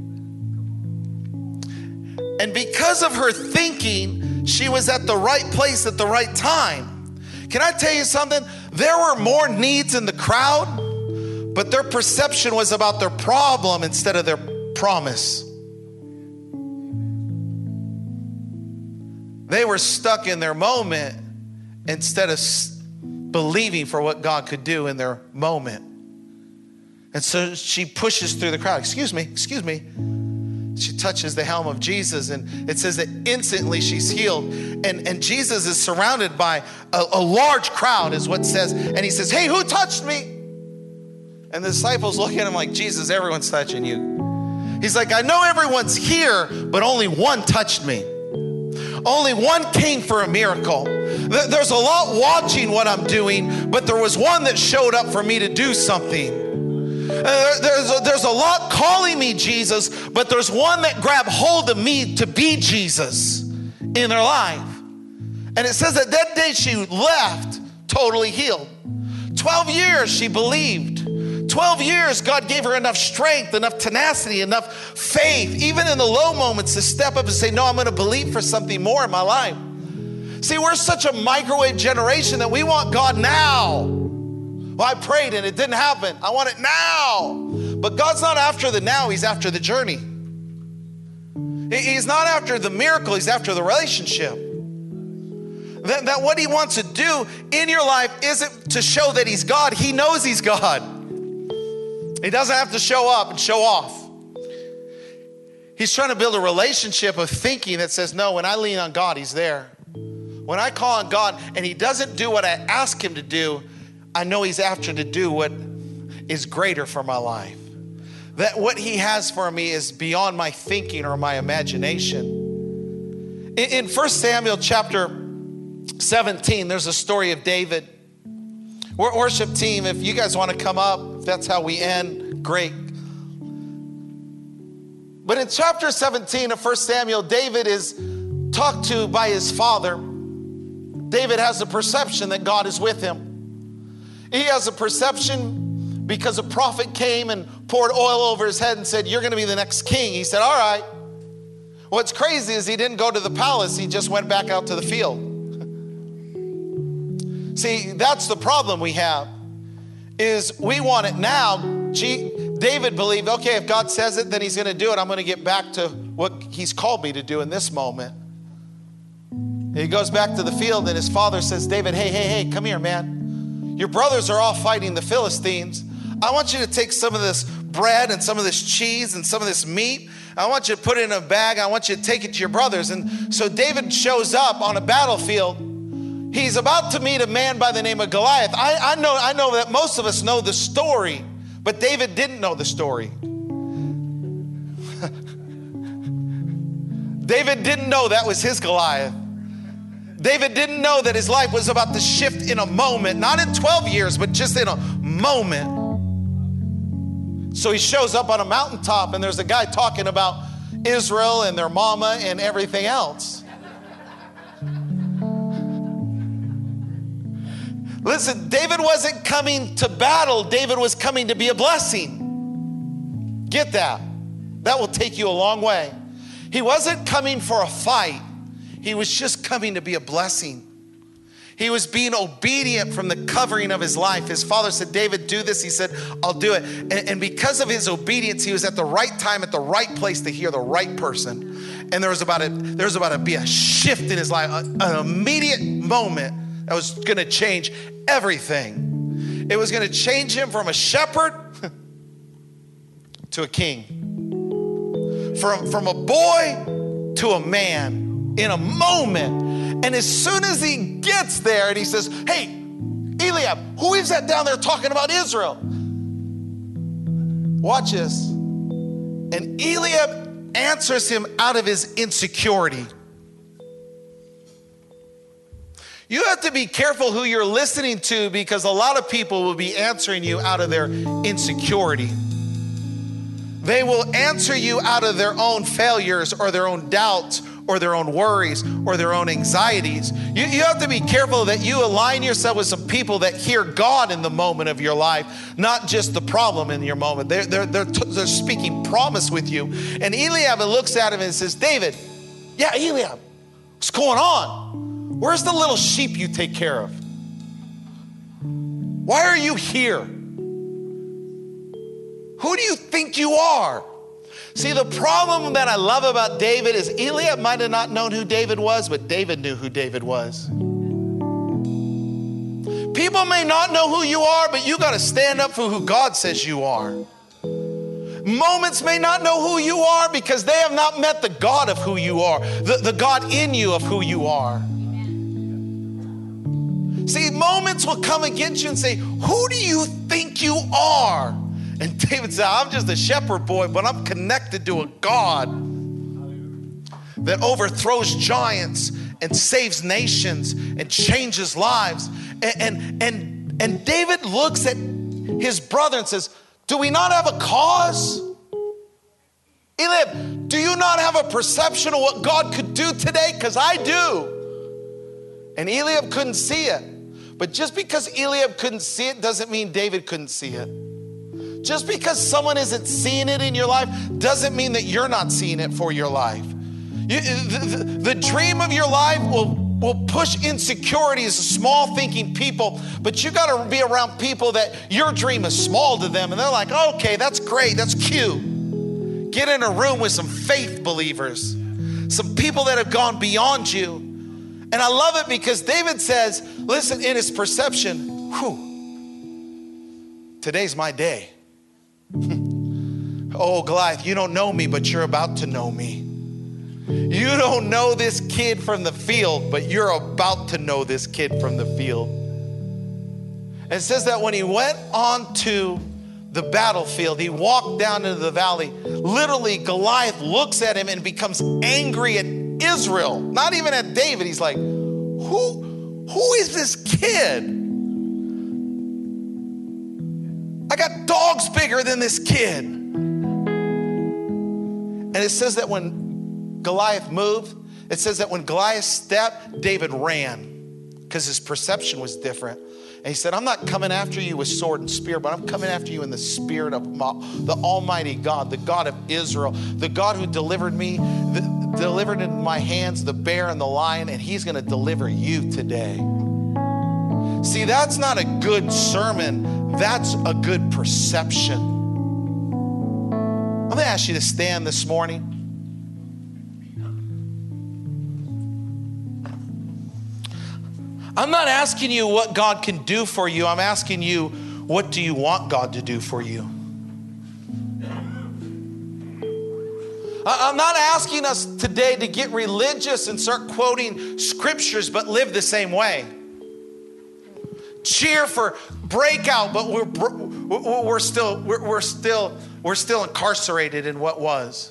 And because of her thinking, she was at the right place at the right time. Can I tell you something? There were more needs in the crowd, but their perception was about their problem instead of their promise. They were stuck in their moment instead of believing for what God could do in their moment. And so she pushes through the crowd. Excuse me, excuse me. She touches the helm of Jesus, and it says that instantly she's healed. And, and Jesus is surrounded by a, a large crowd, is what it says. And he says, hey, who touched me? And the disciples look at him like, Jesus, everyone's touching you. He's like, I know everyone's here, but only one touched me. Only one came for a miracle. There's a lot watching what I'm doing, but there was one that showed up for me to do something. There's a, there's a lot calling me Jesus, but there's one that grabbed hold of me to be Jesus in their life. And it says that that day she left totally healed. twelve years she believed. twelve years God gave her enough strength, enough tenacity, enough faith, even in the low moments, to step up and say, no, I'm going to believe for something more in my life. See, we're such a microwave generation that we want God now. Well, I prayed and it didn't happen. I want it now. But God's not after the now, he's after the journey. He's not after the miracle, he's after the relationship. That, that what he wants to do in your life isn't to show that he's God. He knows he's God. He doesn't have to show up and show off. He's trying to build a relationship of thinking that says, no, when I lean on God, he's there. When I call on God and he doesn't do what I ask him to do, I know he's after to do what is greater for my life. That what he has for me is beyond my thinking or my imagination. In, in First Samuel chapter seventeen, there's a story of David. Worship team, if you guys want to come up, if that's how we end, great. But in chapter seventeen of First Samuel, David is talked to by his father. David has a perception that God is with him. He has a perception because a prophet came and poured oil over his head and said, you're going to be the next king. He said, all right. What's crazy is he didn't go to the palace. He just went back out to the field. See, that's the problem we have, is we want it now. Gee, David believed, okay, if God says it, then he's going to do it. I'm going to get back to what he's called me to do in this moment. He goes back to the field and his father says, David, hey, hey, hey, come here, man. Your brothers are all fighting the Philistines. I want you to take some of this bread and some of this cheese and some of this meat. I want you to put it in a bag. I want you to take it to your brothers. And so David shows up on a battlefield. He's about to meet a man by the name of Goliath. I, I know, I know that most of us know the story, but David didn't know the story. David didn't know that was his Goliath. David didn't know that his life was about to shift in a moment, not in twelve years, but just in a moment. So he shows up on a mountaintop and there's a guy talking about Israel and their mama and everything else. Listen, David wasn't coming to battle. David was coming to be a blessing. Get that. That will take you a long way. He wasn't coming for a fight. He was just coming to be a blessing. He was being obedient from the covering of his life. His father said, David, do this. He said, I'll do it. And, and because of his obedience, he was at the right time, at the right place to hear the right person. And there was about to, there was about to be a shift in his life, an immediate moment that was going to change everything. It was going to change him from a shepherd to a king. From, from a boy to a man. In a moment. And as soon as he gets there and he says, hey, Eliab, who is that down there talking about Israel? Watch this. And Eliab answers him out of his insecurity. You have to be careful who you're listening to, because a lot of people will be answering you out of their insecurity. They will answer you out of their own failures or their own doubts or their own worries or their own anxieties. You, you have to be careful that you align yourself with some people that hear God in the moment of your life, not just the problem in your moment. They're, they're, they're, they're speaking promise with you. And Eliab looks at him and says, David, yeah, Eliab, what's going on? Where's the little sheep you take care of? Why are you here? Who do you think you are? See, the problem that I love about David is Eliab might have not known who David was, but David knew who David was. People may not know who you are, but you got to stand up for who God says you are. Moments may not know who you are because they have not met the God of who you are, the, the God in you of who you are. See, moments will come against you and say, who do you think you are? And David said, I'm just a shepherd boy, but I'm connected to a God that overthrows giants and saves nations and changes lives. And, and, and, and David looks at his brother and says, do we not have a cause? Eliab, do you not have a perception of what God could do today? Because I do. And Eliab couldn't see it. But just because Eliab couldn't see it doesn't mean David couldn't see it. Just because someone isn't seeing it in your life doesn't mean that you're not seeing it for your life. You, the, the, the dream of your life will, will push insecurities, small thinking people, but you got to be around people that your dream is small to them and they're like, okay, that's great, that's cute. Get in a room with some faith believers, some people that have gone beyond you. And I love it because David says, listen, in his perception, whew, today's my day. Oh, Goliath, you don't know me, but you're about to know me. You don't know this kid from the field, but you're about to know this kid from the field. And it says that when he went on to the battlefield, he walked down into the valley. Literally, Goliath looks at him and becomes angry at Israel, not even at David. He's like, who, who is this kid? I got dogs bigger than this kid. And it says that when Goliath moved, it says that when Goliath stepped, David ran because his perception was different. And he said, I'm not coming after you with sword and spear, but I'm coming after you in the spirit of the Almighty God, the God of Israel, the God who delivered me, the, delivered in my hands the bear and the lion, and he's going to deliver you today. See, that's not a good sermon. That's a good perception. I'm going to ask you to stand this morning. I'm not asking you what God can do for you. I'm asking you, what do you want God to do for you? I'm not asking us today to get religious and start quoting scriptures, but live the same way. Cheer for breakout, but we're we're still we're, we're still we're still incarcerated in what was.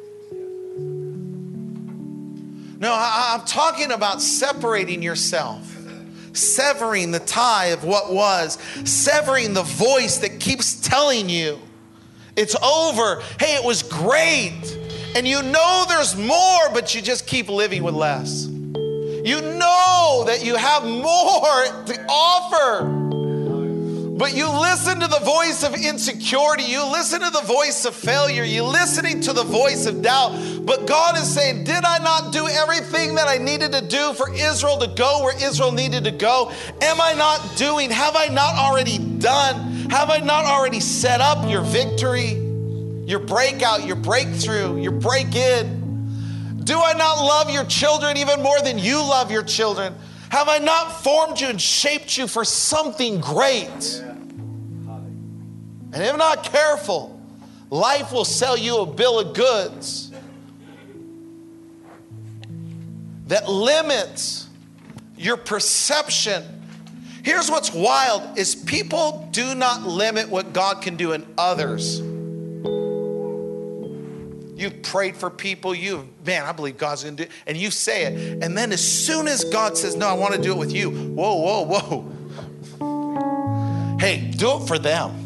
No, I'm talking about separating yourself. Severing the tie of what was, severing the voice that keeps telling you it's over. Hey, it was great. And you know there's more, but you just keep living with less. You know that you have more to offer. But you listen to the voice of insecurity. You listen to the voice of failure. You're listening to the voice of doubt. But God is saying, did I not do everything that I needed to do for Israel to go where Israel needed to go? Am I not doing? Have I not already done? Have I not already set up your victory, your breakout, your breakthrough, your break-in? Do I not love your children even more than you love your children? Have I not formed you and shaped you for something great? And if not careful, life will sell you a bill of goods that limits your perception. Here's what's wild is people do not limit what God can do in others. You've prayed for people. You, man, I believe God's going to do it. And you say it. And then as soon as God says, no, I want to do it with you. Whoa, whoa, whoa. Hey, do it for them.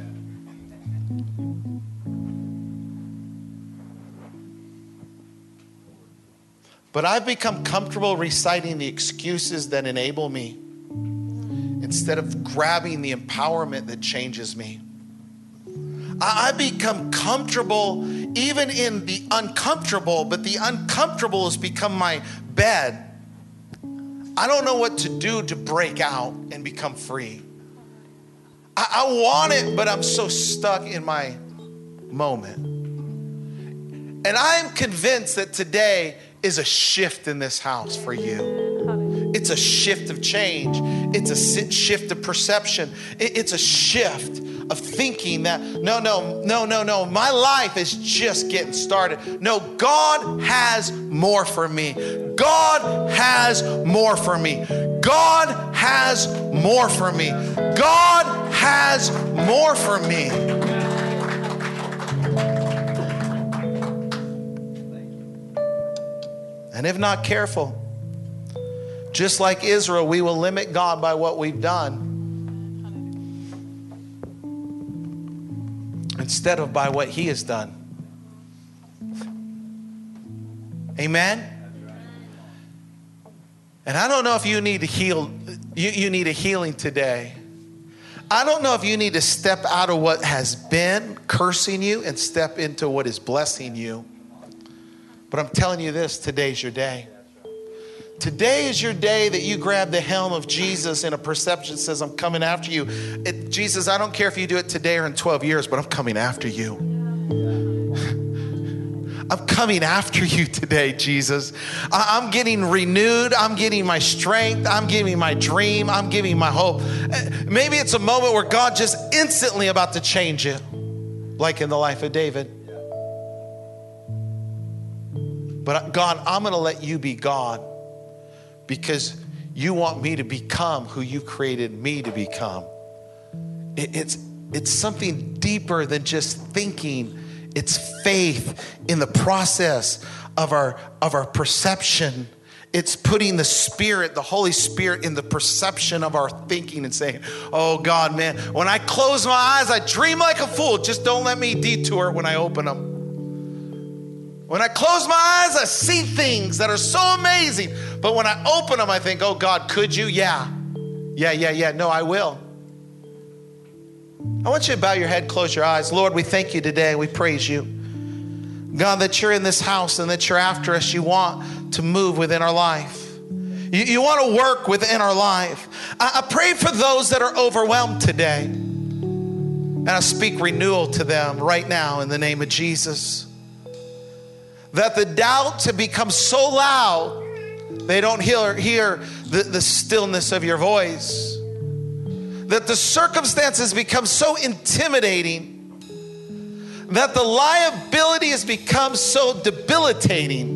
But I've become comfortable reciting the excuses that enable me instead of grabbing the empowerment that changes me. I become comfortable even in the uncomfortable, but the uncomfortable has become my bed. I don't know what to do to break out and become free. I, I want it, but I'm so stuck in my moment. And I'm convinced that today is a shift in this house for you. It's a shift of change. It's a shift of perception. It's a shift of thinking that, no, no, no, no, no, my life is just getting started. No, God has more for me. God has more for me. God has more for me. God has more for me. And if not careful, just like Israel, we will limit God by what we've done instead of by what he has done. Amen? And I don't know if you need to heal, you, you need a healing today. I don't know if you need to step out of what has been cursing you and step into what is blessing you. But I'm telling you this, today's your day. Today is your day that you grab the helm of Jesus in a perception that says, I'm coming after you. It, Jesus, I don't care if you do it today or in twelve years, but I'm coming after you. I'm coming after you today, Jesus. I, I'm getting renewed. I'm getting my strength. I'm giving my dream. I'm giving my hope. Maybe it's a moment where God just instantly about to change it, like in the life of David. But God, I'm going to let you be God because you want me to become who you created me to become. It, it's, it's something deeper than just thinking. It's faith in the process of our, of our perception. It's putting the Spirit, the Holy Spirit, in the perception of our thinking and saying, oh God, man, when I close my eyes, I dream like a fool. Just don't let me detour when I open them. When I close my eyes, I see things that are so amazing. But when I open them, I think, oh God, could you? Yeah. Yeah, yeah, yeah. No, I will. I want you to bow your head, close your eyes. Lord, we thank you today. We praise you. God, that you're in this house and that you're after us. You want to move within our life. You, you want to work within our life. I, I pray for those that are overwhelmed today. And I speak renewal to them right now in the name of Jesus. That the doubts have become so loud, they don't hear, hear the, the stillness of your voice. That the circumstances become so intimidating, that the liability has become so debilitating.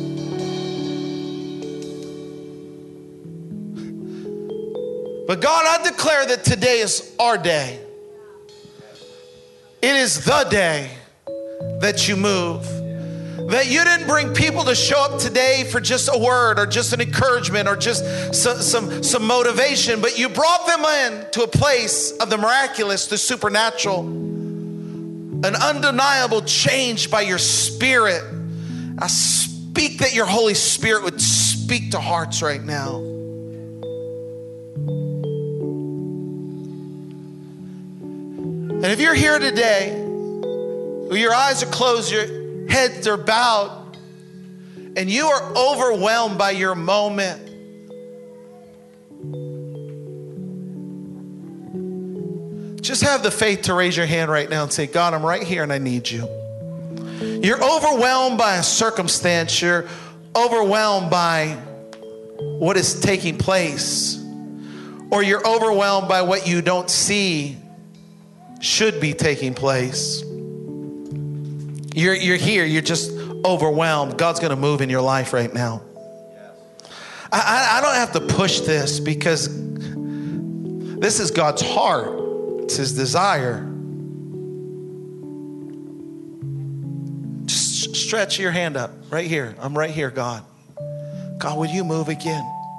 But God, I declare that today is our day. It is the day that you move. That you didn't bring people to show up today for just a word or just an encouragement or just some, some, some motivation, but you brought them in to a place of the miraculous, the supernatural, an undeniable change by your Spirit. I speak that your Holy Spirit would speak to hearts right now. And if you're here today, your eyes are closed, your heads are bowed, and you are overwhelmed by your moment, just have the faith to raise your hand right now and say, God, I'm right here and I need you. You're overwhelmed by a circumstance. You're overwhelmed by what is taking place, or you're overwhelmed by what you don't see should be taking place. You're, you're here, you're just overwhelmed. God's going to move in your life right now. I, I, I don't have to push this because this is God's heart. It's his desire. Just stretch your hand up right here. I'm right here, God. God, would you move again?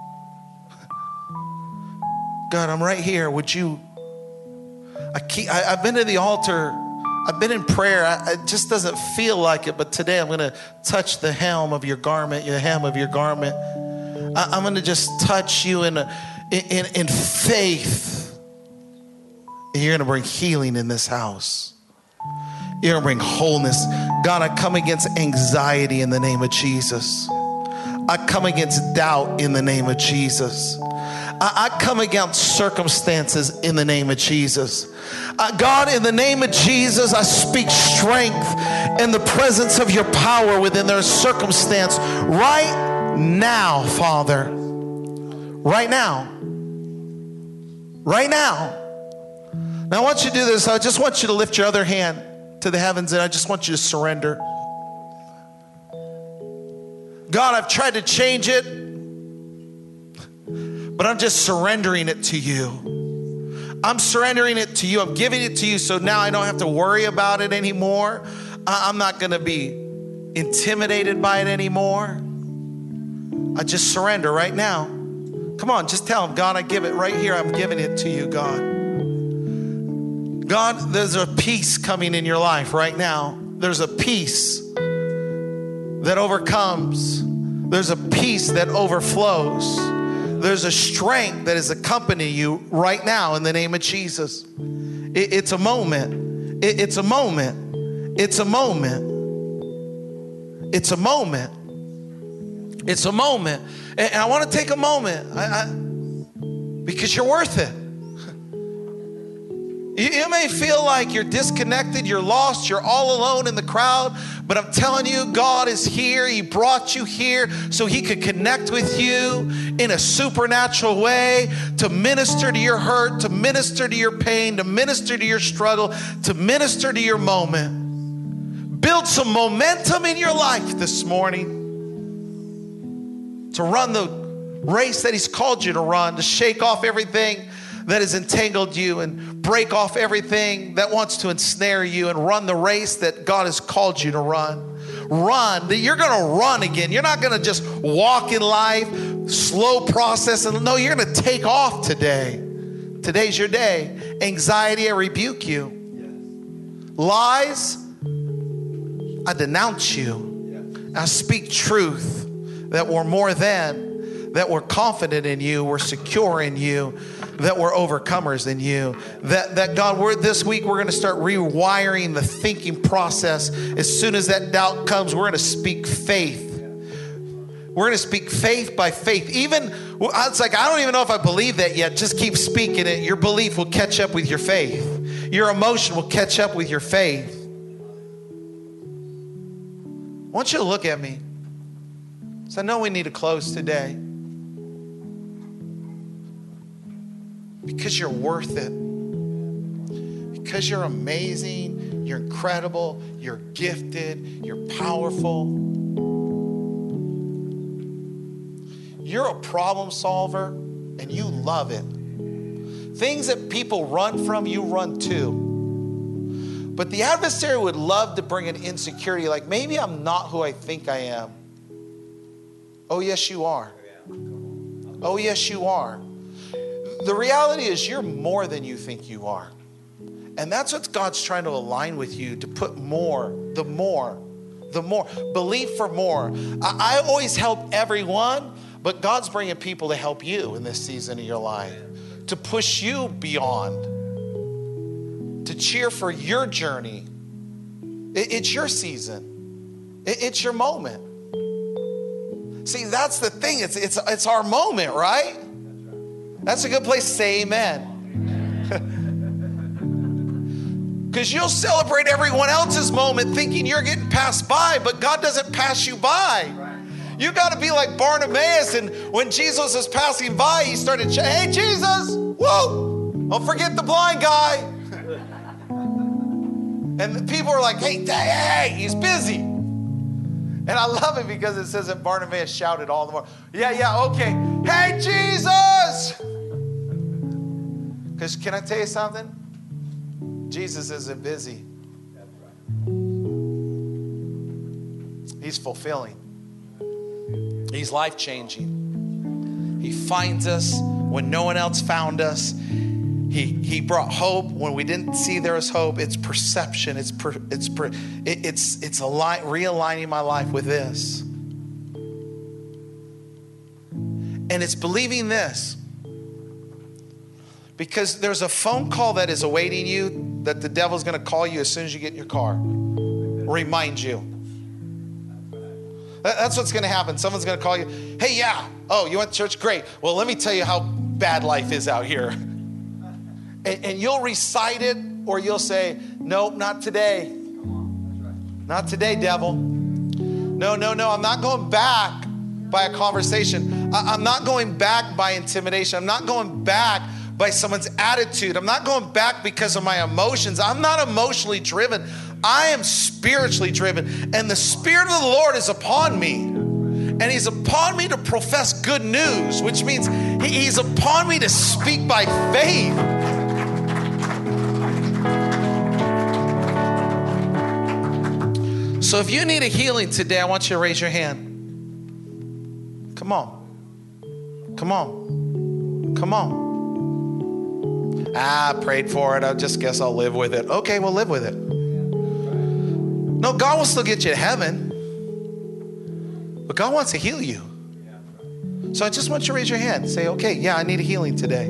God, I'm right here. Would you? I keep, I, I've been to the altar. I've been in prayer. I, it just doesn't feel like it. But today I'm going to touch the hem of your garment, the hem of your garment. I, I'm going to just touch you in, a, in, in faith. And you're going to bring healing in this house. You're going to bring wholeness. God, I come against anxiety in the name of Jesus. I come against doubt in the name of Jesus. I, I come against circumstances in the name of Jesus. Uh, God, in the name of Jesus, I speak strength in the presence of your power within their circumstance right now, Father. Right now. Right now. Now I want you to do this. I just want you to lift your other hand to the heavens and I just want you to surrender. God, I've tried to change it, but I'm just surrendering it to you. I'm surrendering it to you. I'm giving it to you so now I don't have to worry about it anymore. I'm not going to be intimidated by it anymore. I just surrender right now. Come on, just tell him, God, I give it right here. I'm giving it to you, God. God, there's a peace coming in your life right now. There's a peace that overcomes. There's a peace that overflows. There's a strength that is accompanying you right now in the name of Jesus. It, it's a moment. It, it's a moment. It's a moment. It's a moment. It's a moment. And I want to take a moment I, I, because you're worth it. You, you may feel like you're disconnected, you're lost, you're all alone in the crowd, but I'm telling you, God is here. He brought you here so he could connect with you in a supernatural way, to minister to your hurt, to minister to your pain, to minister to your struggle, to minister to your moment. Build some momentum in your life this morning to run the race that he's called you to run, to shake off everything that has entangled you and break off everything that wants to ensnare you, and run the race that God has called you to run. Run. You're going to run again. You're not going to just walk in life, slow process. And no, you're going to take off today. Today's your day. Anxiety, I rebuke you. Lies, I denounce you. I speak truth that we're more than, that we're confident in you, we're secure in you, that we're overcomers in you. That, that God, we're, this week we're going to start rewiring the thinking process. As soon as that doubt comes, we're going to speak faith. We're going to speak faith by faith. Even, it's like, I don't even know if I believe that yet. Just keep speaking it. Your belief will catch up with your faith. Your emotion will catch up with your faith. I want you to look at me. So I know we need to close today. Because you're worth it. Because you're amazing, you're incredible, you're gifted, you're powerful. You're a problem solver and you love it. Things that people run from, you run to. But the adversary would love to bring an insecurity, like maybe I'm not who I think I am. Oh, yes, you are. Oh, yes, you are. The reality is you're more than you think you are. And that's what God's trying to align with you, to put more, the more, the more. Believe for more. I, I always help everyone, but God's bringing people to help you in this season of your life, to push you beyond, to cheer for your journey. It, it's your season. It, it's your moment. See, that's the thing. It's, it's, it's our moment, right? That's a good place to say amen. Because you'll celebrate everyone else's moment thinking you're getting passed by, but God doesn't pass you by. You got to be like Bartimaeus, and when Jesus was passing by, he started saying, hey, Jesus, whoa, don't forget the blind guy. And the people are like, hey, hey, he's busy. And I love it because it says that Bartimaeus shouted all the more. Yeah, yeah, okay. Hey, Jesus! Because can I tell you something? Jesus isn't busy. He's fulfilling. He's life-changing. He finds us when no one else found us. He he brought hope when we didn't see there was hope. It's perception. It's per, it's per, it, it's it's align, realigning my life with this, and it's believing this, because there's a phone call that is awaiting you that the devil's going to call you as soon as you get in your car, remind you. That's what's going to happen. Someone's going to call you. Hey, yeah. Oh, you went to church? Great. Well, let me tell you how bad life is out here. And, and you'll recite it, or you'll say, nope, not today. Not today, devil. No, no, no. I'm not going back by a conversation. I, I'm not going back by intimidation. I'm not going back by someone's attitude. I'm not going back because of my emotions. I'm not emotionally driven. I am spiritually driven. And the Spirit of the Lord is upon me. And he's upon me to profess good news, which means he, he's upon me to speak by faith. So if you need a healing today, I want you to raise your hand. Come Come on. Come on. Come on. Ah, I prayed for it. I just guess I'll live with it. Okay, well, live with it. No, God will still get you to heaven. But God wants to heal you. So I just want you to raise your hand. Say, okay, yeah, I need a healing today.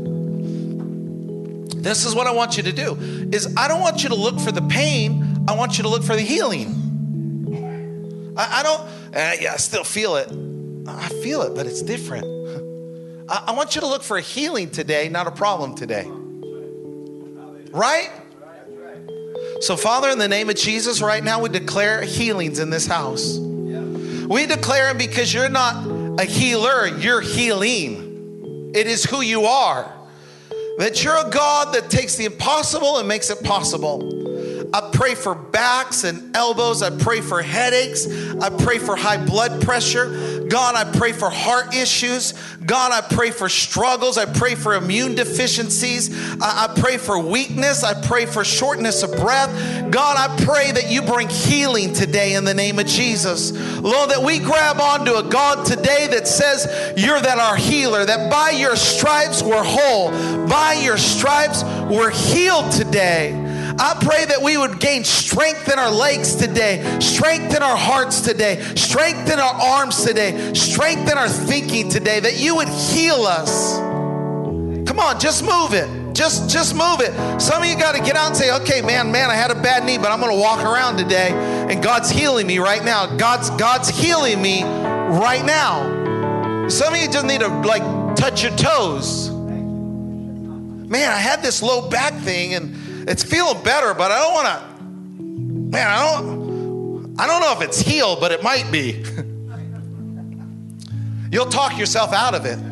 This is what I want you to do. Is I don't want you to look for the pain. I want you to look for the healing. I, I don't, uh, yeah, I still feel it. I feel it, but it's different. I, I want you to look for a healing today, not a problem today. Right? So, Father, in the name of Jesus, right now we declare healings in this house. We declare it because you're not a healer, you're healing. It is who you are. That you're a God that takes the impossible and makes it possible. I pray for backs and elbows. I pray for headaches. I pray for high blood pressure. God, I pray for heart issues. God, I pray for struggles. I pray for immune deficiencies. I, I pray for weakness. I pray for shortness of breath. God, I pray that you bring healing today in the name of Jesus. Lord, that we grab onto a God today that says you're that our healer, that by your stripes we're whole. By your stripes we're healed today. I pray that we would gain strength in our legs today, strength in our hearts today, strength in our arms today, strength in our thinking today, that you would heal us. Come on, just move it. Just, just move it. Some of you got to get out and say, okay, man, man, I had a bad knee, but I'm going to walk around today, and God's healing me right now. God's, God's healing me right now. Some of you just need to, like, touch your toes. Man, I had this low back thing, and it's feeling better, but I don't want to, man, I don't, I don't know if it's healed, but it might be. You'll talk yourself out of it.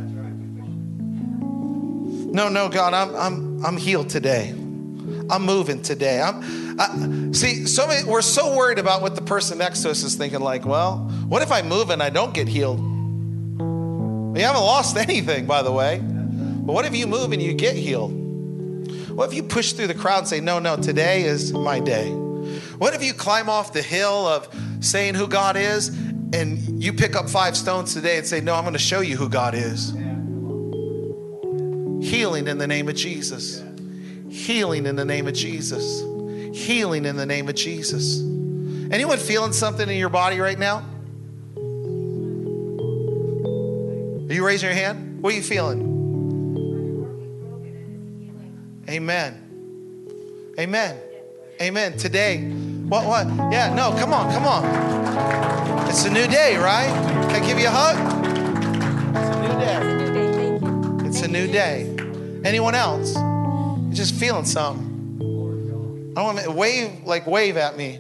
No, no, God, I'm, I'm, I'm healed today. I'm moving today. I'm, I, see, so many, we're so worried about what the person next to us is thinking, like, well, what if I move and I don't get healed? You haven't lost anything, by the way. But what if you move and you get healed? What if you push through the crowd and say, no, no, today is my day? What if you climb off the hill of saying who God is and you pick up five stones today and say, no, I'm going to show you who God is? Healing in the name of Jesus. Healing in the name of Jesus. Healing in the name of Jesus. Anyone feeling something in your body right now? Are you raising your hand? What are you feeling? Amen. Amen. Amen. Today. What, what? Yeah, no, come on, come on. It's a new day, right? Can I give you a hug? It's a new day. It's a new day. Anyone else? You're just feeling something. I don't want to wave, like wave at me.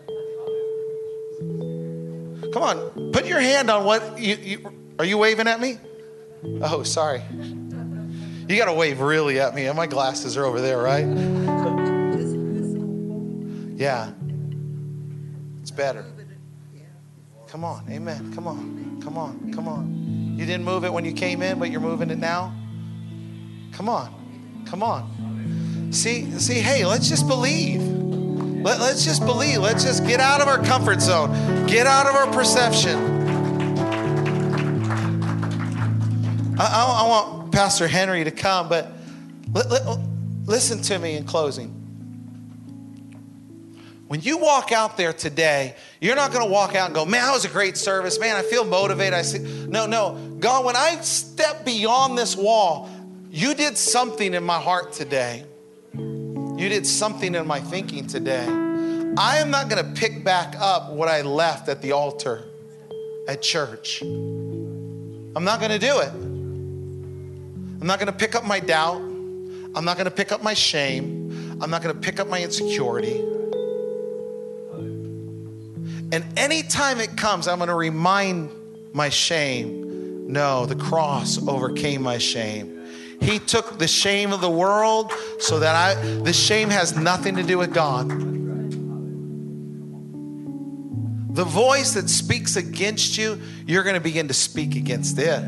Come on, put your hand on what you, you are you waving at me? Oh, sorry. You got to wave really at me. My glasses are over there, right? Yeah. It's better. Come on. Amen. Come on. Come on. Come on. You didn't move it when you came in, but you're moving it now? Come on. Come on. See, see, hey, let's just believe. Let, let's just believe. Let's just get out of our comfort zone. Get out of our perception. I, I, I want Pastor Henry to come, but let, let, listen to me in closing. When you walk out there today, you're not going to walk out and go, man, that was a great service. Man, I feel motivated. I see. No, no. God, when I step beyond this wall, you did something in my heart today. You did something in my thinking today. I am not going to pick back up what I left at the altar at church. I'm not going to do it. I'm not going to pick up my doubt. I'm not going to pick up my shame. I'm not going to pick up my insecurity. And anytime it comes, I'm going to remind my shame, no, the cross overcame my shame. He took the shame of the world so that I, the shame has nothing to do with God. The voice that speaks against you, you're going to begin to speak against it.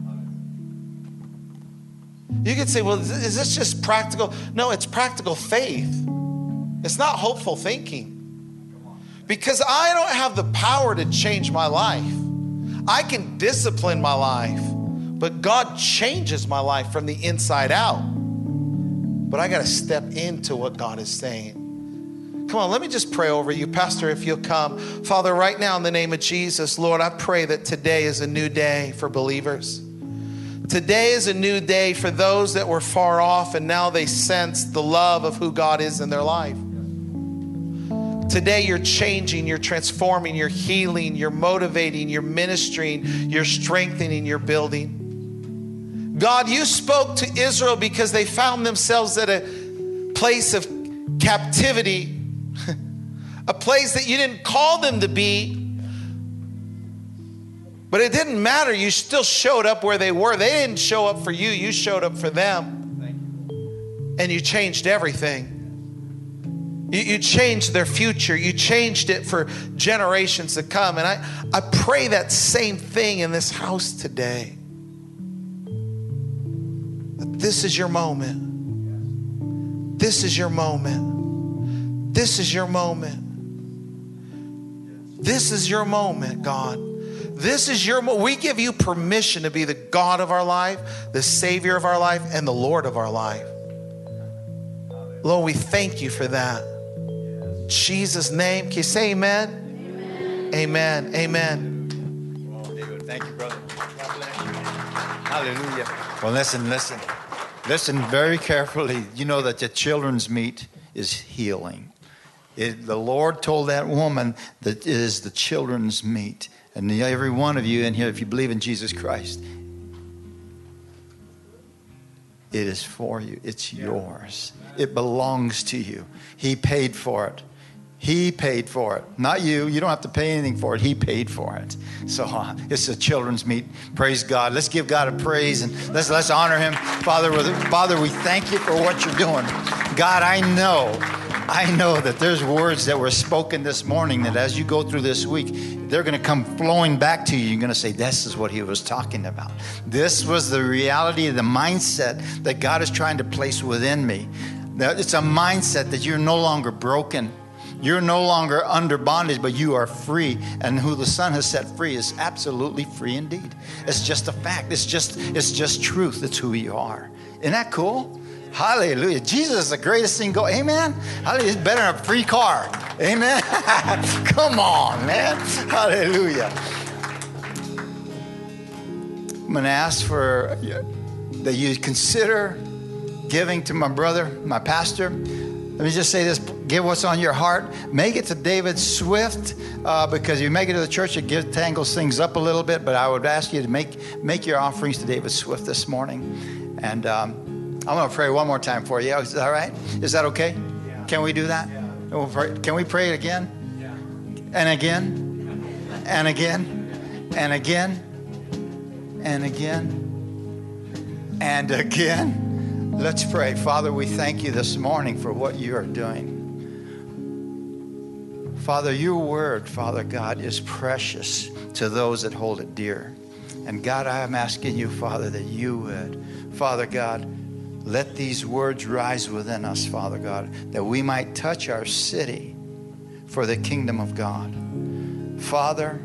You could say, well, is this just practical? No, it's practical faith. It's not hopeful thinking. Because I don't have the power to change my life. I can discipline my life, but God changes my life from the inside out. But I got to step into what God is saying. Come on, let me just pray over you. Pastor, if you'll come. Father, right now in the name of Jesus, Lord, I pray that today is a new day for believers. Today is a new day for those that were far off and now they sense the love of who God is in their life. Today you're changing, you're transforming, you're healing, you're motivating, you're ministering, you're strengthening, you're building. God, you spoke to Israel because they found themselves at a place of captivity, a place that you didn't call them to be. But it didn't matter. You still showed up where they were. They didn't show up for you. You showed up for them. And you changed everything. You, you changed their future. You changed it for generations to come. And I, I pray that same thing in this house today. This is your moment. This is your moment. This is your moment. This is your moment, God. This is your moment. We give you permission to be the God of our life, the Savior of our life, and the Lord of our life. Lord, we thank you for that. In Jesus' name. Can you say amen? Amen. Amen. Amen. Oh, David, thank you, brother. God bless you. Hallelujah. Well, listen, listen. Listen very carefully. You know that the children's meat is healing. It, the Lord told that woman that it is the children's meat. And the, every one of you in here, if you believe in Jesus Christ, it is for you. It's yours. It belongs to you. He paid for it. He paid for it. Not you. You don't have to pay anything for it. He paid for it. So uh, it's a children's meat. Praise God. Let's give God a praise and let's let's honor him. Father, Father, we thank you for what you're doing. God, I know, I know that there's words that were spoken this morning that as you go through this week, they're going to come flowing back to you. You're going to say, this is what he was talking about. This was the reality, the mindset that God is trying to place within me. It's a mindset that you're no longer broken. You're no longer under bondage, but you are free. And who the Son has set free is absolutely free indeed. It's just a fact. It's just, it's just truth. It's who you are. Isn't that cool? Hallelujah. Jesus is the greatest thing go. Amen. Hallelujah. It's better than a free car. Amen. Come on, man. Hallelujah. I'm going to ask for that you consider giving to my brother, my pastor. Let me just say this. Give what's on your heart. Make it to David Swift uh, because you make it to the church, it gives, tangles things up a little bit. But I would ask you to make, make your offerings to David Swift this morning. And um, I'm going to pray one more time for you. Is that all right? Is that okay? Yeah. Can we do that? Yeah. We'll pray. Can we pray it again? Yeah. And again? And again? And again? And again? And again? Let's pray. Father, we thank you this morning for what you are doing. Father, your word, Father God, is precious to those that hold it dear. And God, I am asking you, Father, that you would, Father God, let these words rise within us, Father God, that we might touch our city for the kingdom of God. Father,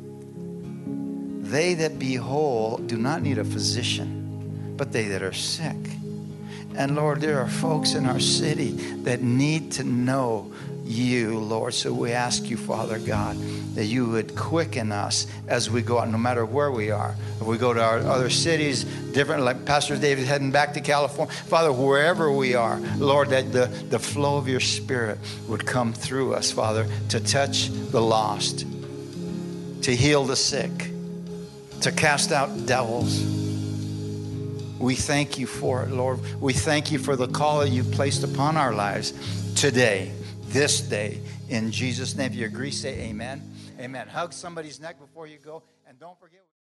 they that be whole do not need a physician, but they that are sick. And Lord, there are folks in our city that need to know you, Lord. So we ask you, Father God, that you would quicken us as we go out, no matter where we are. If we go to our other cities, different, like Pastor David heading back to California. Father, wherever we are, Lord, that the, the flow of your Spirit would come through us, Father, to touch the lost, to heal the sick, to cast out devils. We thank you for it, Lord. We thank you for the call that you've placed upon our lives today, this day. In Jesus' name, if you agree, say amen. Amen. Hug somebody's neck before you go. And don't forget...